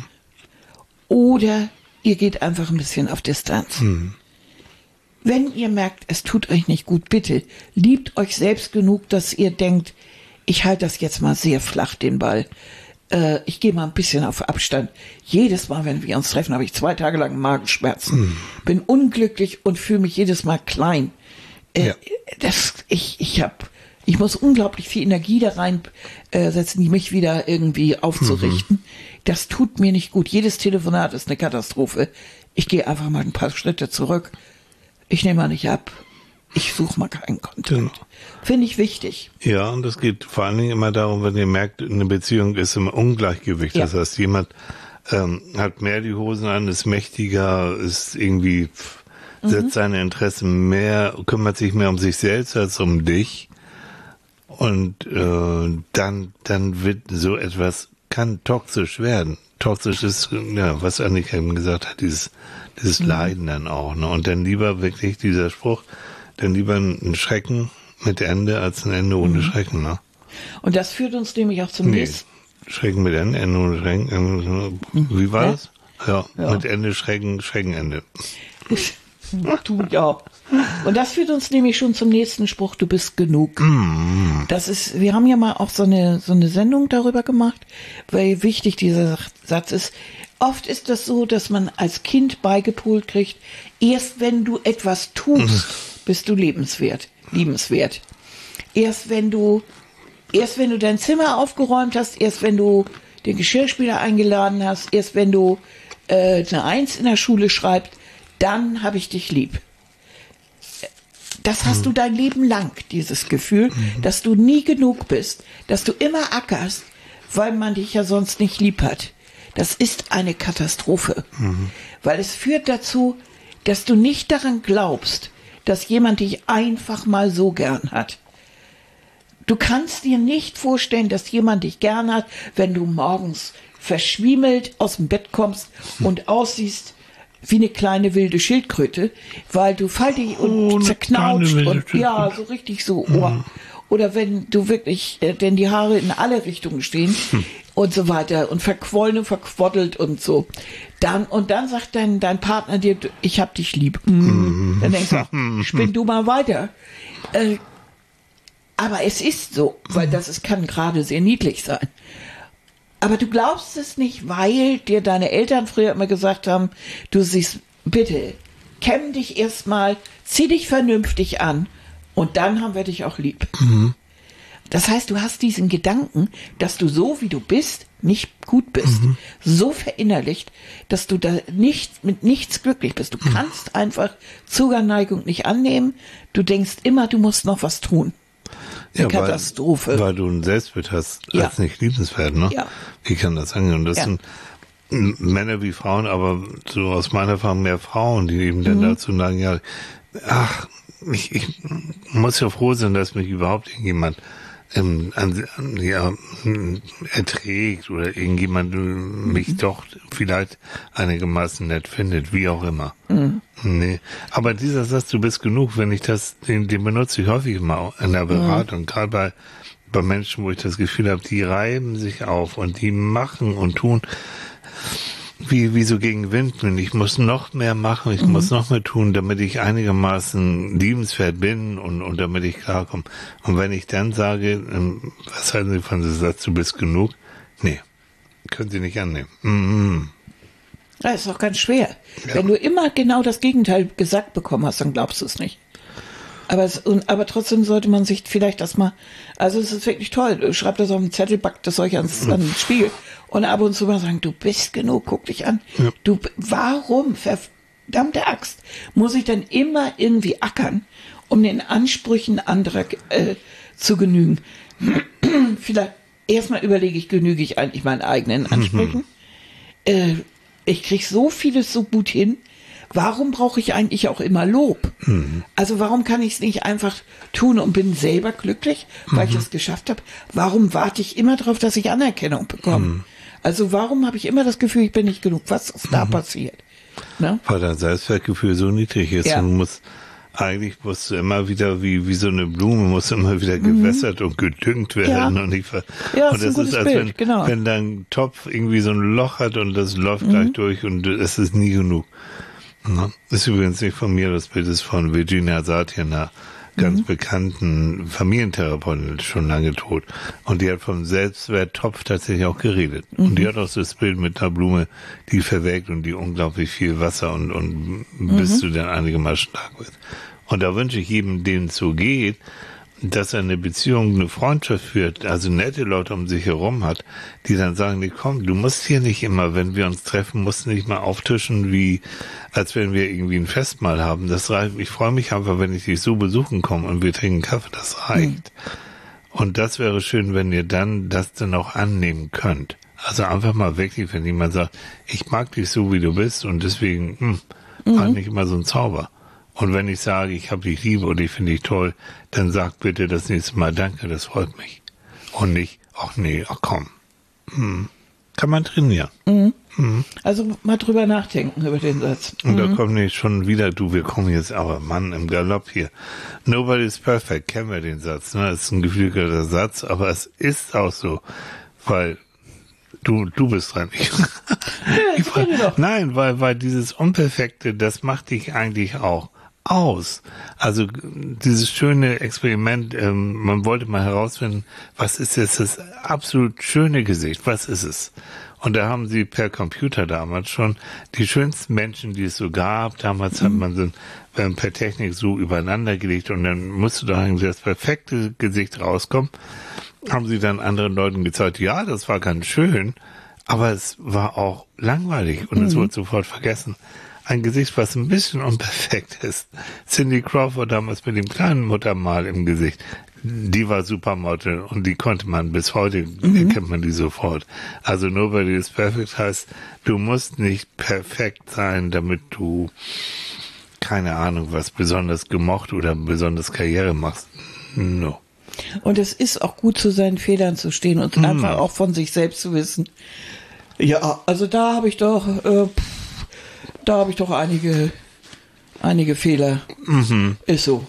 Oder ihr geht einfach ein bisschen auf Distanz. Mhm. Wenn ihr merkt, es tut euch nicht gut, bitte liebt euch selbst genug, dass ihr denkt, ich halte das jetzt mal sehr flach, den Ball. Äh, ich gehe mal ein bisschen auf Abstand. Jedes Mal, wenn wir uns treffen, habe ich zwei Tage lang Magenschmerzen. Mm. Bin unglücklich und fühle mich jedes Mal klein. Äh, ja. das, ich, ich, hab, ich muss unglaublich viel Energie da reinsetzen, äh, mich wieder irgendwie aufzurichten. Mhm. Das tut mir nicht gut. Jedes Telefonat ist eine Katastrophe. Ich gehe einfach mal ein paar Schritte zurück. Ich nehme mal nicht ab. Ich suche mal keinen Kontakt. Genau. Finde ich wichtig. Ja, und es geht vor allen Dingen immer darum, wenn ihr merkt, eine Beziehung ist im Ungleichgewicht. Ja. Das heißt, jemand ähm, hat mehr die Hosen an, ist mächtiger, ist irgendwie, mhm. setzt seine Interessen mehr, kümmert sich mehr um sich selbst als um dich. Und äh, dann, dann wird so etwas, kann toxisch werden. Toxisch ist, ja, was Annika eben gesagt hat, dieses, dieses mhm. Leiden dann auch. Ne? Und dann lieber wirklich dieser Spruch, dann lieber ein Schrecken mit Ende als ein Ende ohne mhm. Schrecken, ne? Und das führt uns nämlich auch zum nee, nächsten. Schrecken mit Ende, Ende ohne Schrecken. Wie war ja? das? Ja, ja, mit Ende Schrecken, Schreckenende. Du, ja. Und das führt uns nämlich schon zum nächsten Spruch, du bist genug. Mm. Das ist, wir haben ja mal auch so eine, so eine Sendung darüber gemacht, weil wichtig dieser Satz ist. Oft ist das so, dass man als Kind beigepolt kriegt, erst wenn du etwas tust, bist du lebenswert, liebenswert. Erst wenn du, erst wenn du dein Zimmer aufgeräumt hast, erst wenn du den Geschirrspüler eingeladen hast, erst wenn du äh, eine Eins in der Schule schreibt, dann habe ich dich lieb. Das hast mhm. du dein Leben lang, dieses Gefühl, mhm. dass du nie genug bist, dass du immer ackerst, weil man dich ja sonst nicht lieb hat. Das ist eine Katastrophe, mhm. weil es führt dazu, dass du nicht daran glaubst, dass jemand dich einfach mal so gern hat. Du kannst dir nicht vorstellen, dass jemand dich gern hat, wenn du morgens verschwiemelt aus dem Bett kommst und aussiehst wie eine kleine wilde Schildkröte, weil du faltig und oh, zerknautscht und ja, so richtig so. Oh. Oder wenn du wirklich, äh, denn die Haare in alle Richtungen stehen hm. und so weiter und verquollen und verquoddelt und so. Dann, und dann sagt dein, dein Partner dir, ich hab dich lieb. Mm. Dann denkst du, spinn du mal weiter. Äh, aber es ist so, weil das ist, kann gerade sehr niedlich sein. Aber du glaubst es nicht, weil dir deine Eltern früher immer gesagt haben, du siehst, bitte, kämm dich erstmal, zieh dich vernünftig an und dann haben wir dich auch lieb. Mhm. Das heißt, du hast diesen Gedanken, dass du so, wie du bist, nicht gut bist, mhm. so verinnerlicht, dass du da nicht, mit nichts glücklich bist. Du mhm. kannst einfach Zuganneigung nicht annehmen. Du denkst immer, du musst noch was tun. Eine ja, Katastrophe. Weil, weil du ein Selbstbild hast, ja. als nicht liebenswert, ne? Ja. Wie kann das sein? Und das ja. sind Männer wie Frauen, aber so aus meiner Erfahrung mehr Frauen, die eben mhm. dann dazu sagen, ja, ach, ich, ich muss ja froh sein, dass mich überhaupt irgendjemand ähm, an, an, ja, erträgt oder irgendjemand mhm. mich doch vielleicht einigermaßen nett findet, wie auch immer. Mhm. Nee. Aber dieser Satz, du bist genug, wenn ich das, den, den benutze ich häufig mal in der Beratung, mhm. gerade bei, bei Menschen, wo ich das Gefühl habe, die reiben sich auf und die machen und tun wie, wie so gegen Wind. Und ich muss noch mehr machen, ich mhm. muss noch mehr tun, damit ich einigermaßen liebenswert bin und, und damit ich klarkomme. Und wenn ich dann sage, ähm, was halten Sie von dem Satz, du bist genug? Nee, können Sie nicht annehmen. Mhm. Das ist auch ganz schwer. Ja. Wenn du immer genau das Gegenteil gesagt bekommen hast, dann glaubst du es nicht. Aber, es, aber trotzdem sollte man sich vielleicht das mal, also es ist wirklich toll, schreibt das auf einen Zettel, backt das euch ans, an den Spiegel und ab und zu mal sagen, du bist genug, guck dich an. Ja. Du, warum, verdammte Axt, muss ich dann immer irgendwie ackern, um den Ansprüchen anderer äh, zu genügen? Vielleicht erstmal überlege ich, genüge ich eigentlich meinen eigenen Ansprüchen? Mhm. Äh, Ich kriege so vieles so gut hin. Warum brauche ich eigentlich auch immer Lob? Mhm. Also warum kann ich es nicht einfach tun und bin selber glücklich, weil mhm. ich es geschafft habe? Warum warte ich immer darauf, dass ich Anerkennung bekomme? Mhm. Also warum habe ich immer das Gefühl, ich bin nicht genug? Was ist da mhm. passiert? Ne? Weil dein Selbstwertgefühl so niedrig ist. Ja. Und muss, eigentlich musst du immer wieder, wie, wie so eine Blume, muss immer wieder gewässert mhm. und gedüngt werden. Ja, und, ich, ja, und das ist, ist, als Bild, wenn, genau. wenn dein Topf irgendwie so ein Loch hat und das läuft mhm. gleich durch und es ist nie genug. Ja, ist übrigens nicht von mir, das Bild ist von Virginia Satir, einer ganz mhm. bekannten Familientherapeutin, schon lange tot. Und die hat vom Selbstwerttopf tatsächlich auch geredet. Mhm. Und die hat auch so das Bild mit einer Blume, die verwelkt und die unglaublich viel Wasser und, und mhm. bis du dann einigermaßen stark wirst. Und da wünsche ich jedem, dem es so geht, dass er eine Beziehung, eine Freundschaft führt, also nette Leute um sich herum hat, die dann sagen, nee, komm, du musst hier nicht immer, wenn wir uns treffen, musst du nicht mal auftischen, wie, als wenn wir irgendwie ein Festmahl haben. Das reicht. Ich freue mich einfach, wenn ich dich so besuchen komme und wir trinken Kaffee, das reicht. Mhm. Und das wäre schön, wenn ihr dann das dann auch annehmen könnt. Also einfach mal wirklich, wenn jemand sagt, ich mag dich so, wie du bist und deswegen, hm, mhm. war nicht immer so ein Zauber. Und wenn ich sage, ich habe dich lieb oder ich finde dich toll, dann sag bitte das nächste Mal Danke, das freut mich. Und nicht, ach nee, ach komm. Hm. Kann man trainieren. Mhm. Mhm. Also mal drüber nachdenken über den Satz. Und mhm. da kommt nicht schon wieder, du, wir kommen jetzt aber, Mann, im Galopp hier. Nobody is perfect, kennen wir den Satz. Ne? Das ist ein geflügelter Satz, aber es ist auch so, weil Du, du bist dran. Ich, ja, ich war, nein, weil, weil dieses Unperfekte, das macht dich eigentlich auch aus. Also dieses schöne Experiment, ähm, man wollte mal herausfinden, was ist jetzt das absolut schöne Gesicht, was ist es? Und da haben sie per Computer damals schon die schönsten Menschen, die es so gab. Damals mhm. hat man so ähm, per Technik so übereinander gelegt und dann musste da irgendwie das perfekte Gesicht rauskommen. Haben sie dann anderen Leuten gezeigt, ja, das war ganz schön, Aber es war auch langweilig und mhm. es wurde sofort vergessen. Ein Gesicht, was ein bisschen unperfekt ist. Cindy Crawford damals mit dem kleinen Muttermal im Gesicht. Die war Supermodel und die konnte man bis heute, mhm. erkennt man die sofort. Also Nobody is Perfect heißt, du musst nicht perfekt sein, damit du, keine Ahnung, was besonders gemocht oder besonders Karriere machst. No. Und es ist auch gut, zu seinen Fehlern zu stehen und mhm. einfach auch von sich selbst zu wissen. Ja, also da habe ich doch, äh, da habe ich doch einige, einige Fehler. Mhm. Ist so.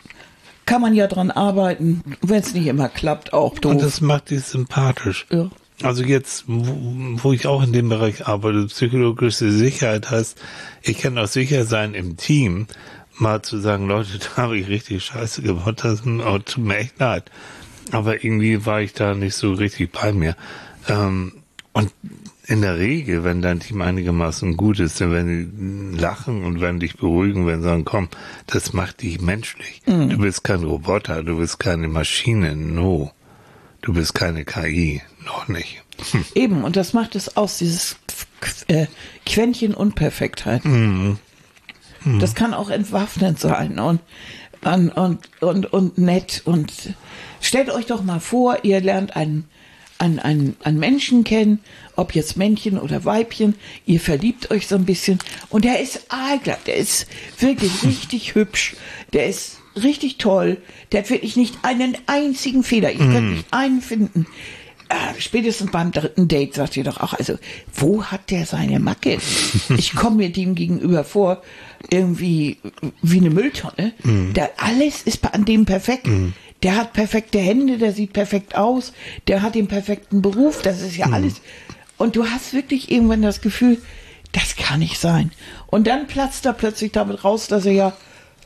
Kann man ja dran arbeiten, wenn es nicht immer klappt, auch doof. Und das macht dich sympathisch. Ja. Also jetzt, wo, wo ich auch in dem Bereich arbeite, psychologische Sicherheit heißt, ich kann auch sicher sein im Team, mal zu sagen, Leute, da habe ich richtig Scheiße gebaut, das oh, tut mir echt leid. Aber irgendwie war ich da nicht so richtig bei mir. Ähm, und in der Regel, wenn dein Team einigermaßen gut ist, dann werden die lachen und werden dich beruhigen, wenn sie sagen, komm, das macht dich menschlich. Mhm. Du bist kein Roboter, du bist keine Maschine, no. Du bist keine K I, noch nicht. Hm. Eben, und das macht es aus, dieses äh, Quäntchen Unperfektheit. Mhm. Mhm. Das kann auch entwaffnend sein und, und, und, und, und nett. Und stellt euch doch mal vor, ihr lernt einen An, an, an Menschen kennen, ob jetzt Männchen oder Weibchen, ihr verliebt euch so ein bisschen und der ist aalglatt, der ist wirklich richtig hübsch, der ist richtig toll, der hat wirklich nicht einen einzigen Fehler, ich mm. könnte nicht einen finden. Äh, spätestens beim dritten Date sagt ihr doch auch, also wo hat der seine Macke? Ich komme mir dem gegenüber vor, irgendwie wie eine Mülltonne, mm. da alles ist an dem perfekt. Mm. Der hat perfekte Hände, der sieht perfekt aus, der hat den perfekten Beruf, das ist ja mhm. alles. Und du hast wirklich irgendwann das Gefühl, das kann nicht sein. Und dann platzt er plötzlich damit raus, dass er ja,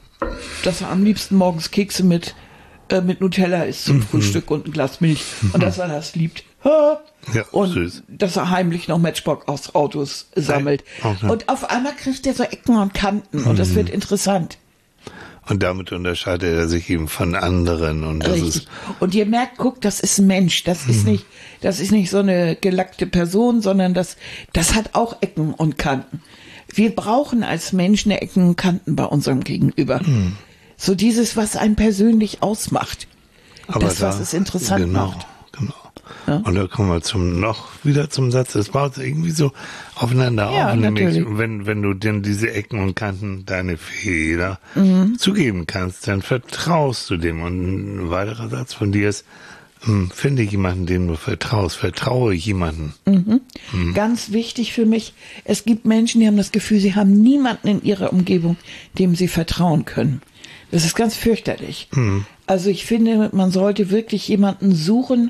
dass er am liebsten morgens Kekse mit, äh, mit Nutella isst zum mhm. Frühstück und ein Glas Milch. Und dass er das liebt. Ha! Ja, und süß. Dass er heimlich noch Matchbox aus Autos sammelt. Okay. Und auf einmal kriegt er so Ecken und Kanten und das wird interessant. Und damit unterscheidet er sich eben von anderen. Und das Richtig. ist und ihr merkt, guckt, das ist ein Mensch. Das ist nicht, das ist nicht so eine gelackte Person, sondern das, das hat auch Ecken und Kanten. Wir brauchen als Menschen Ecken und Kanten bei unserem Gegenüber. Mhm. So dieses, was einen persönlich ausmacht. Aber das, da, was es interessant genau, macht. Genau. Ja? Und da kommen wir zum noch wieder zum Satz. Das baut irgendwie so aufeinander ja, auf. Nämlich, natürlich. wenn wenn du denn diese Ecken und Kanten, deine Fehler mhm. zugeben kannst, dann vertraust du dem. Und ein weiterer Satz von dir ist: hm, Finde jemanden, dem du vertraust. Vertraue jemanden. Mhm. Mhm. Ganz wichtig für mich. Es gibt Menschen, die haben das Gefühl, sie haben niemanden in ihrer Umgebung, dem sie vertrauen können. Das ist ganz fürchterlich. Mhm. Also ich finde, man sollte wirklich jemanden suchen,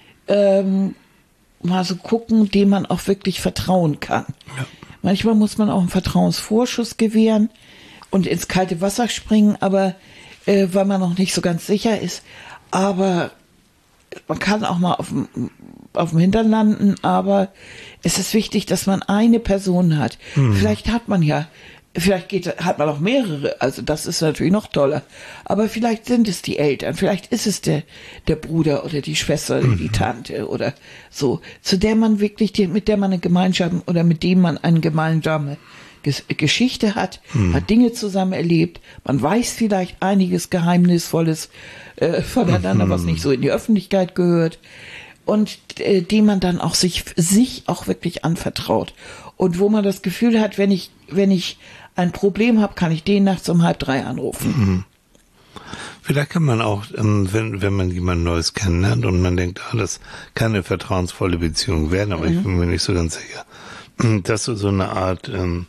ähm, mal so gucken, dem man auch wirklich vertrauen kann. Ja. Manchmal muss man auch einen Vertrauensvorschuss gewähren und ins kalte Wasser springen, aber äh, weil man noch nicht so ganz sicher ist. Aber man kann auch mal auf dem, auf dem Hintern landen, aber es ist wichtig, dass man eine Person hat. Mhm. Vielleicht hat man ja Vielleicht geht, hat man auch mehrere, also das ist natürlich noch toller. Aber vielleicht sind es die Eltern, vielleicht ist es der, der Bruder oder die Schwester oder die Tante oder so, zu der man wirklich, die, mit der man eine Gemeinschaft oder mit dem man eine gemeinsame Ges- Geschichte hat, mhm. hat Dinge zusammen erlebt, man weiß vielleicht einiges Geheimnisvolles äh, voneinander, mhm. was nicht so in die Öffentlichkeit gehört. Und äh, dem man dann auch sich, sich auch wirklich anvertraut. Und wo man das Gefühl hat, wenn ich, wenn ich ein Problem habe, kann ich den nachts um halb drei anrufen. Mhm. Vielleicht kann man auch, ähm, wenn, wenn man jemand Neues kennenlernt und man denkt, ah, das kann eine vertrauensvolle Beziehung werden, aber mhm. ich bin mir nicht so ganz sicher, dass du so eine Art ähm,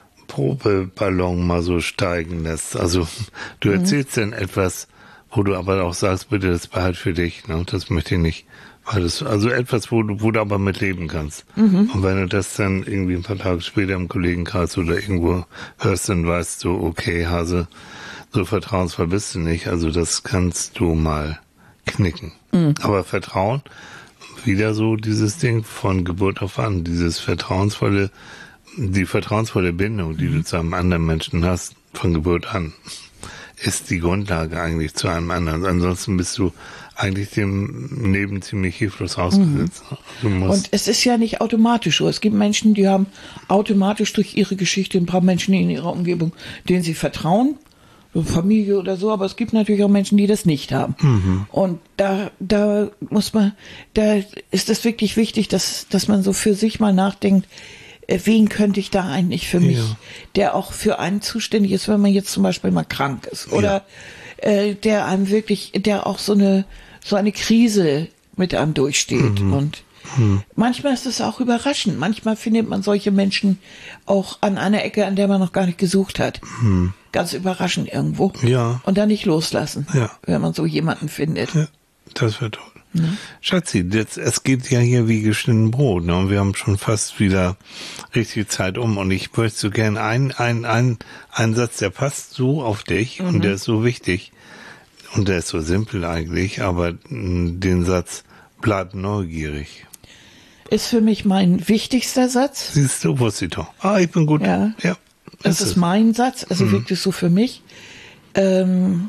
Probeballon mal so steigen lässt. Also du erzählst mhm. dann etwas, wo du aber auch sagst, bitte, das behalt für dich, ne? Das möchte ich nicht. Weil das, also etwas, wo du, wo du aber mit leben kannst. Mhm. Und wenn du das dann irgendwie ein paar Tage später im Kollegenkreis oder irgendwo hörst, dann weißt du, okay, Hase, so vertrauensvoll bist du nicht. Also das kannst du mal knicken. Mhm. Aber Vertrauen, wieder so dieses Ding von Geburt auf an, dieses vertrauensvolle, die vertrauensvolle Bindung, die mhm. du zu einem anderen Menschen hast, von Geburt an. ist die Grundlage eigentlich zu einem anderen. Ansonsten bist du eigentlich dem Leben ziemlich hilflos ausgesetzt. Mhm. Du musst Und es ist ja nicht automatisch so. Es gibt Menschen, die haben automatisch durch ihre Geschichte ein paar Menschen in ihrer Umgebung, denen sie vertrauen, so Familie oder so, aber es gibt natürlich auch Menschen, die das nicht haben. Mhm. Und da, da muss man, da ist es wirklich wichtig, dass, dass man so für sich mal nachdenkt, wen könnte ich da eigentlich für mich, ja. der auch für einen zuständig ist, wenn man jetzt zum Beispiel mal krank ist oder ja. äh, der einem wirklich, der auch so eine so eine Krise mit einem durchsteht. Mhm. Und mhm. manchmal ist es auch überraschend. Manchmal findet man solche Menschen auch an einer Ecke, an der man noch gar nicht gesucht hat. Mhm. Ganz überraschend irgendwo. Ja. Und dann nicht loslassen, ja. wenn man so jemanden findet. Ja, das wäre toll. Mhm. Schatzi, jetzt, es geht ja hier wie geschnitten Brot, ne? Und wir haben schon fast wieder richtig Zeit um. Und ich möchte so gern einen, einen, einen, einen Satz, der passt so auf dich mhm. und der ist so wichtig. Und der ist so simpel eigentlich, aber mh, den Satz, bleib neugierig. Ist für mich mein wichtigster Satz. Siehst du, wusste ich doch. Ah, ich bin gut. Ja, ja das ist, ist mein Satz, also mhm. wirklich so für mich. Ähm,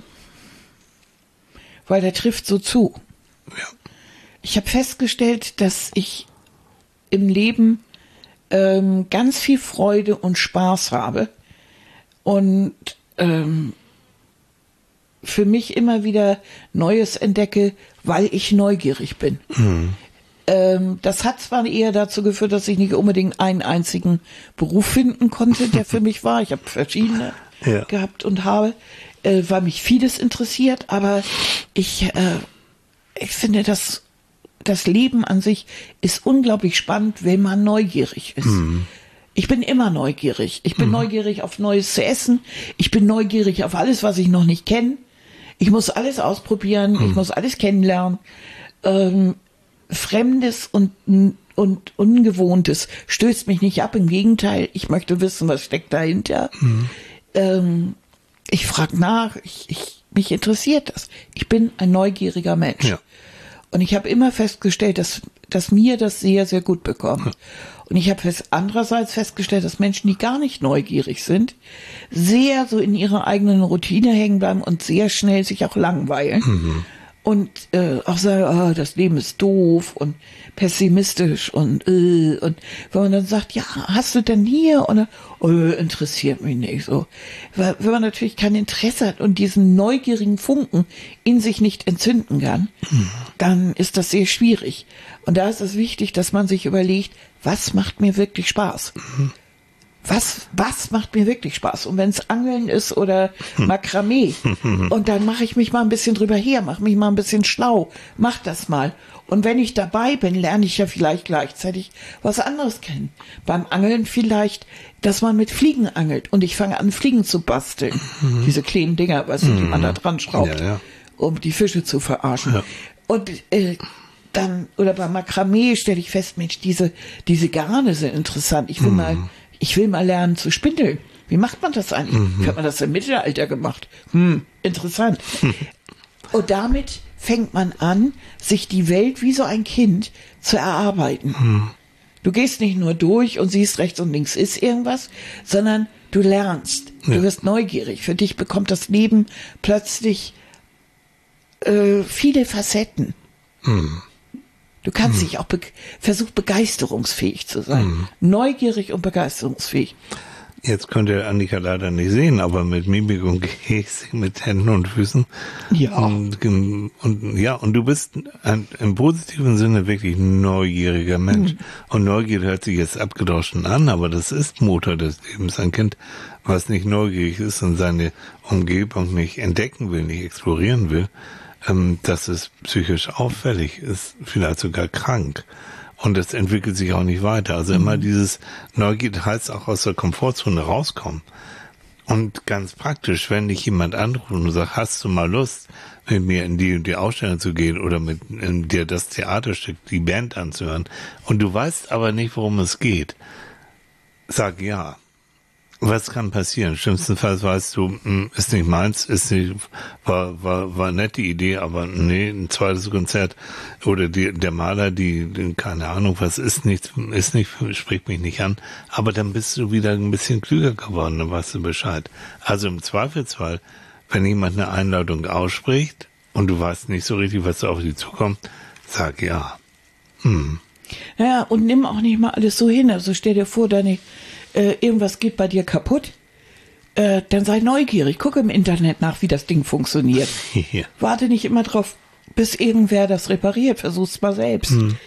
weil der trifft so zu. Ja. Ich habe festgestellt, dass ich im Leben ähm, ganz viel Freude und Spaß habe. Und ähm, für mich immer wieder Neues entdecke, weil ich neugierig bin. Mhm. Ähm, das hat zwar eher dazu geführt, dass ich nicht unbedingt einen einzigen Beruf finden konnte, der für mich war. Ich habe verschiedene ja. gehabt und habe, äh, weil mich vieles interessiert, aber ich, äh, ich finde, dass das Leben an sich ist unglaublich spannend, wenn man neugierig ist. Mhm. Ich bin immer neugierig. Ich bin mhm. neugierig auf Neues zu essen. Ich bin neugierig auf alles, was ich noch nicht kenne. Ich muss alles ausprobieren, hm. ich muss alles kennenlernen. Ähm, Fremdes und, und Ungewohntes stößt mich nicht ab. Im Gegenteil, ich möchte wissen, was steckt dahinter. Hm. Ähm, ich frage nach, ich, ich, mich interessiert das. Ich bin ein neugieriger Mensch. Ja. Und ich habe immer festgestellt, dass, dass mir das sehr, sehr gut bekommt. Ja. Und ich habe fest, andererseits festgestellt, dass Menschen, die gar nicht neugierig sind, sehr so in ihrer eigenen Routine hängen bleiben und sehr schnell sich auch langweilen. Mhm. Und äh, auch sagen, oh, das Leben ist doof und pessimistisch und äh, und wenn man dann sagt, ja, hast du denn hier? Und oh, interessiert mich nicht so. Weil, wenn man natürlich kein Interesse hat und diesen neugierigen Funken in sich nicht entzünden kann, mhm. dann ist das sehr schwierig. Und da ist es wichtig, dass man sich überlegt, was macht mir wirklich Spaß? Mhm. Was, was macht mir wirklich Spaß? Und wenn es Angeln ist oder Makramee, und dann mache ich mich mal ein bisschen drüber her, mache mich mal ein bisschen schlau, mach das mal. Und wenn ich dabei bin, lerne ich ja vielleicht gleichzeitig was anderes kennen. Beim Angeln vielleicht, dass man mit Fliegen angelt und ich fange an, Fliegen zu basteln. Mhm. Diese kleinen Dinger, weißt du, die man da dran schraubt, ja, ja. um die Fische zu verarschen. Ja. Und äh, dann, oder beim Makramee stelle ich fest, Mensch, diese, diese Garne sind interessant. Ich will mhm. mal Ich will mal lernen zu spindeln. Wie macht man das eigentlich? Mhm. Wie hat man das im Mittelalter gemacht? Hm, interessant. Mhm. Und damit fängt man an, sich die Welt wie so ein Kind zu erarbeiten. Mhm. Du gehst nicht nur durch und siehst rechts und links ist irgendwas, sondern du lernst. Ja. Du wirst neugierig. Für dich bekommt das Leben plötzlich äh, viele Facetten. Mhm. Du kannst hm. dich auch be- versuch begeisterungsfähig zu sein. Hm. Neugierig und begeisterungsfähig. Jetzt könnt ihr Annika leider nicht sehen, aber mit Mimik und Gestik, mit Händen und Füßen. Ja. Und, und ja, und du bist ein, im positiven Sinne wirklich ein neugieriger Mensch. Hm. Und Neugier hört sich jetzt abgedroschen an, aber das ist Motor des Lebens. Ein Kind, was nicht neugierig ist und seine Umgebung nicht entdecken will, nicht explorieren will, das ist psychisch auffällig, ist vielleicht sogar krank. Und es entwickelt sich auch nicht weiter. Also mhm. immer dieses Neugier heißt auch aus der Komfortzone rauskommen. Und ganz praktisch, wenn dich jemand anruft und sagt, hast du mal Lust, mit mir in die, in die Ausstellung zu gehen oder mit in dir das Theaterstück, die Band anzuhören, und du weißt aber nicht, worum es geht, sag ja. Was kann passieren? Schlimmstenfalls weißt du, ist nicht meins, ist nicht, war, war, war nett die Idee, aber nee, ein zweites Konzert oder die, der Maler, die, die, keine Ahnung, was ist nicht, ist nicht, spricht mich nicht an, aber dann bist du wieder ein bisschen klüger geworden, dann weißt du Bescheid. Also im Zweifelsfall wenn jemand eine Einladung ausspricht und du weißt nicht so richtig, was da auf dich zukommt, sag ja. Hm. Ja, und nimm auch nicht mal alles so hin. Also stell dir vor, deine, äh, irgendwas geht bei dir kaputt. Äh, dann sei neugierig. Guck im Internet nach, wie das Ding funktioniert. Ja. Warte nicht immer drauf, bis irgendwer das repariert. Versuch's mal selbst. Hm.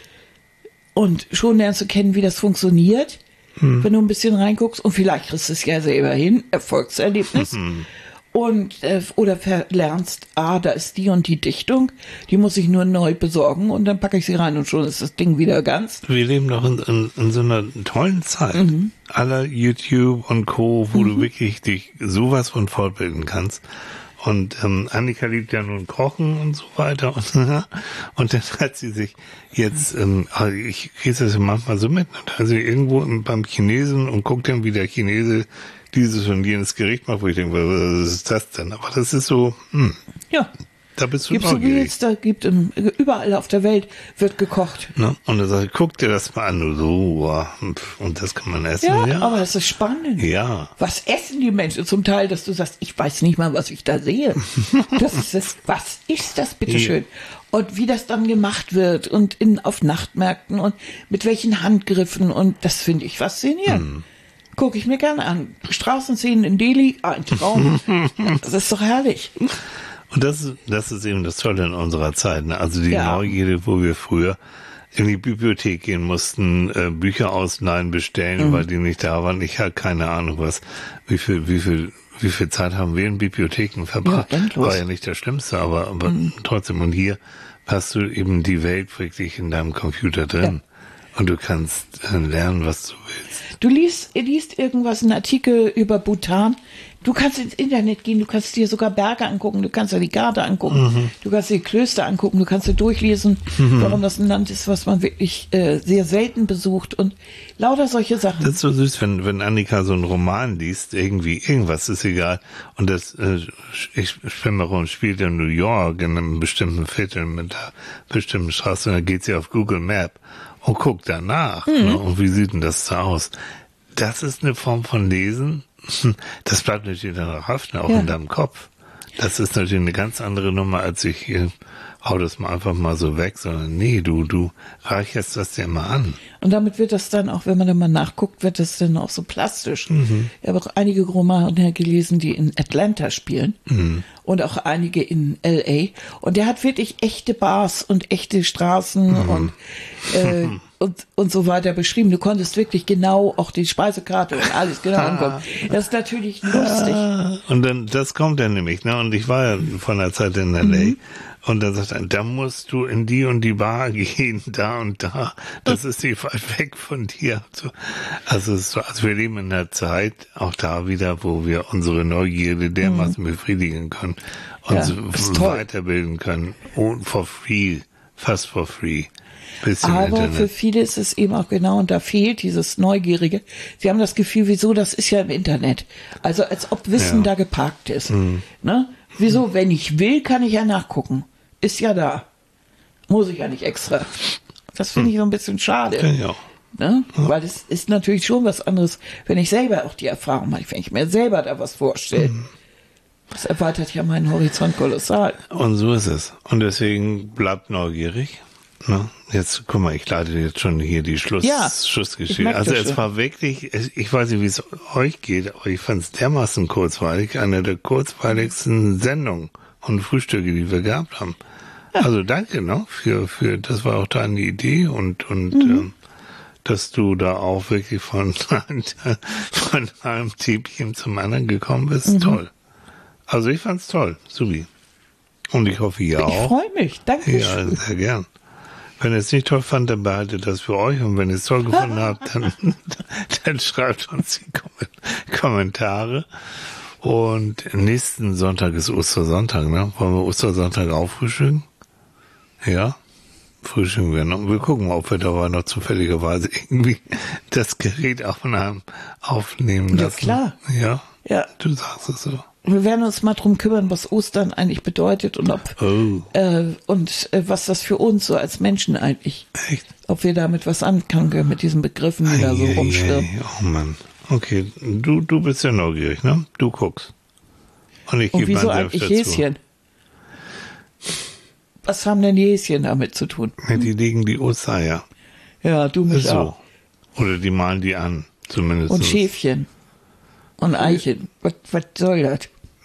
Und schon lernst du kennen, wie das funktioniert, hm. wenn du ein bisschen reinguckst. Und vielleicht kriegst du es ja selber hin. Erfolgserlebnis. Hm. Und, äh, oder verlernst, ah, da ist die und die Dichtung, die muss ich nur neu besorgen und dann packe ich sie rein und schon ist das Ding wieder ganz. Wir leben doch in, in, in so einer tollen Zeit. Mhm. Aller YouTube und Co., wo mhm. du wirklich dich sowas von fortbilden kannst. Und ähm, Annika liebt ja nun Kochen und so weiter. Und, und dann hat sie sich jetzt, ähm, ich kriege das manchmal so mit, also irgendwo beim Chinesen und guckt dann, wie der Chinese dieses und jenes Gericht macht, wo ich denke, was ist das denn? Aber das ist so, hm. Ja. Da bist du Gibt's neugierig. So da gibt im, überall auf der Welt wird gekocht. Ne? Und dann sag ich, guck dir das mal an, du so, und das kann man essen. Ja, ja, aber das ist spannend. Ja. Was essen die Menschen zum Teil, dass du sagst, ich weiß nicht mal, was ich da sehe. Das ist das, was ist das, bitteschön? Ja. Und wie das dann gemacht wird und in, auf Nachtmärkten und mit welchen Handgriffen und das finde ich faszinierend. Hm. Gucke ich mir gerne an. Straßenszenen in Delhi, ein Traum. Das ist doch herrlich. Und das, das ist eben das Tolle in unserer Zeit. Ne? Also die ja. Neugierde, wo wir früher in die Bibliothek gehen mussten, äh, Bücher ausleihen, bestellen, mhm. weil die nicht da waren. Ich hatte keine Ahnung, was, wie viel, wie viel, wie viel Zeit haben wir in Bibliotheken verbracht. Ja, war ja nicht das Schlimmste, aber, aber mhm. trotzdem. Und hier hast du eben die Welt wirklich in deinem Computer drin. Ja. Und du kannst äh, lernen, was du willst. Du liest, liest irgendwas, einen Artikel über Bhutan. Du kannst ins Internet gehen, du kannst dir sogar Berge angucken, du kannst dir die Karte angucken, mhm. du kannst dir Klöster angucken, du kannst dir durchlesen, mhm. warum das ein Land ist, was man wirklich äh, sehr selten besucht und lauter solche Sachen. Das ist so süß, wenn, wenn Annika so einen Roman liest, irgendwie, irgendwas ist egal. Und das, äh, ich spiele und spielt in New York in einem bestimmten Viertel mit einer bestimmten Straße und dann geht sie auf Google Map und guckt danach. Mhm. Ne? Und wie sieht denn das da aus? Das ist eine Form von Lesen. Das bleibt natürlich dann auch haften, auch ja. in deinem Kopf. Das ist natürlich eine ganz andere Nummer, als ich hier, hau das mal einfach mal so weg, sondern nee, du, du reicherst das dir immer an. Und damit wird das dann auch, wenn man dann mal nachguckt, wird das dann auch so plastisch. Mhm. Ich habe auch einige Romane gelesen, die in Atlanta spielen mhm. und auch einige in L A. Und der hat wirklich echte Bars und echte Straßen mhm. und äh, und, und so weiter beschrieben. Du konntest wirklich genau auch die Speisekarte und alles genau angucken. Das ist natürlich lustig. Und dann, das kommt dann nämlich, ne? Und ich war ja von der Zeit in L A. Mhm. Und dann sagt er, da musst du in die und die Bar gehen, da und da. Das ist nicht weit weg von dir. Also, es ist so, also wir leben in einer Zeit, auch da wieder, wo wir unsere Neugierde dermaßen mhm. befriedigen können. Uns ja, weiterbilden können. Und for free. Fast for free. Bisschen Aber Internet. für viele ist es eben auch genau, und da fehlt dieses Neugierige. Sie haben das Gefühl, wieso, das ist ja im Internet. Also als ob Wissen ja. da geparkt ist. Mhm. Ne? Wieso, wenn ich will, kann ich ja nachgucken. Ist ja da. Muss ich ja nicht extra. Das finde ich so ein bisschen schade. Ja. Ne? Ja. Weil es ist natürlich schon was anderes, wenn ich selber auch die Erfahrung mache, wenn ich mir selber da was vorstelle. Mhm. Das erweitert ja meinen Horizont kolossal. Und so ist es. Und deswegen bleibt neugierig. Ne? Jetzt, guck mal, ich leite jetzt schon hier die Schluss, ja, Schlussgeschichte. Also es schon. war wirklich, ich weiß nicht, wie es euch geht, aber ich fand es dermaßen kurzweilig, eine der kurzweiligsten Sendungen und Frühstücke, die wir gehabt haben. Ja. Also danke, ne? Für, für, das war auch deine Idee und, und, mhm. ähm, dass du da auch wirklich von, von einem Tippchen zum anderen gekommen bist. Mhm. Toll. Also ich fand's toll, Subi. Und ich hoffe, ihr auch. Ich freue mich, danke Ja, schön. Sehr gern. Wenn ihr es nicht toll fand, dann behaltet das für euch. Und wenn ihr es toll gefunden habt, dann, dann schreibt uns die Kommentare. Und nächsten Sonntag ist Ostersonntag, ne? Wollen wir Ostersonntag auch frühstücken? Ja? Frühstücken wir noch. Wir gucken mal, ob wir dabei noch zufälligerweise irgendwie das Gerät aufnehmen, aufnehmen lassen. Ja, klar. Ja? Ja. Du sagst es so. Wir werden uns mal drum kümmern, was Ostern eigentlich bedeutet und ob oh. äh, und äh, was das für uns so als Menschen eigentlich, Echt? ob wir damit was anfangen können mit diesen Begriffen, die ei, da so rumschwirren. Oh Mann. Okay, du, du bist ja neugierig, ne? Du guckst. Und ich Und gebe wieso meinen Senf eigentlich dazu. Häschen? Was haben denn die Häschen damit zu tun? Ja, die legen die Ostereier. Ja, du mich So. auch. Oder die malen die an, zumindest. Und Schäfchen. Und Eichen. Was, was soll das?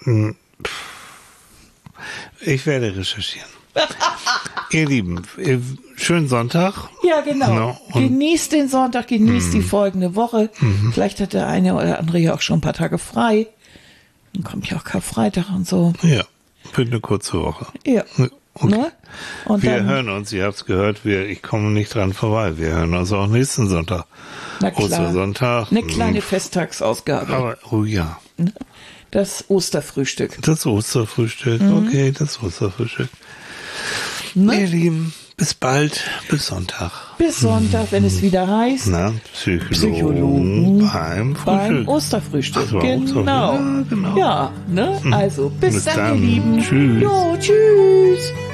Ich werde recherchieren. Ihr Lieben, äh, schönen Sonntag. Ja, genau. Genau. Und- Genießt den Sonntag, genießt die folgende Woche. Vielleicht hat der eine oder andere ja auch schon ein paar Tage frei. Dann kommt ja auch Karfreitag und so. Ja, für eine kurze Woche. Ja. Okay. Ne? Und Wir dann, hören uns, ihr habt es gehört, wir, ich komme nicht dran vorbei. Wir hören uns auch nächsten Sonntag. na klar, Ostersonntag. eine kleine Hm, Festtagsausgabe. Aber, oh ja, Das Osterfrühstück. das Osterfrühstück. Mhm. Okay, das Osterfrühstück. Ne? Ihr Lieben, bis bald, bis Sonntag. Bis Sonntag, wenn es wieder heißt, Na, Psychologen, Psychologen beim Frühstück. beim Osterfrühstück. Ach so, Genau. Osterfrühstück. Ja, genau. Ja, ne? Also, bis, Bis dann, dann. ihr Lieben. Tschüss. Jo, tschüss.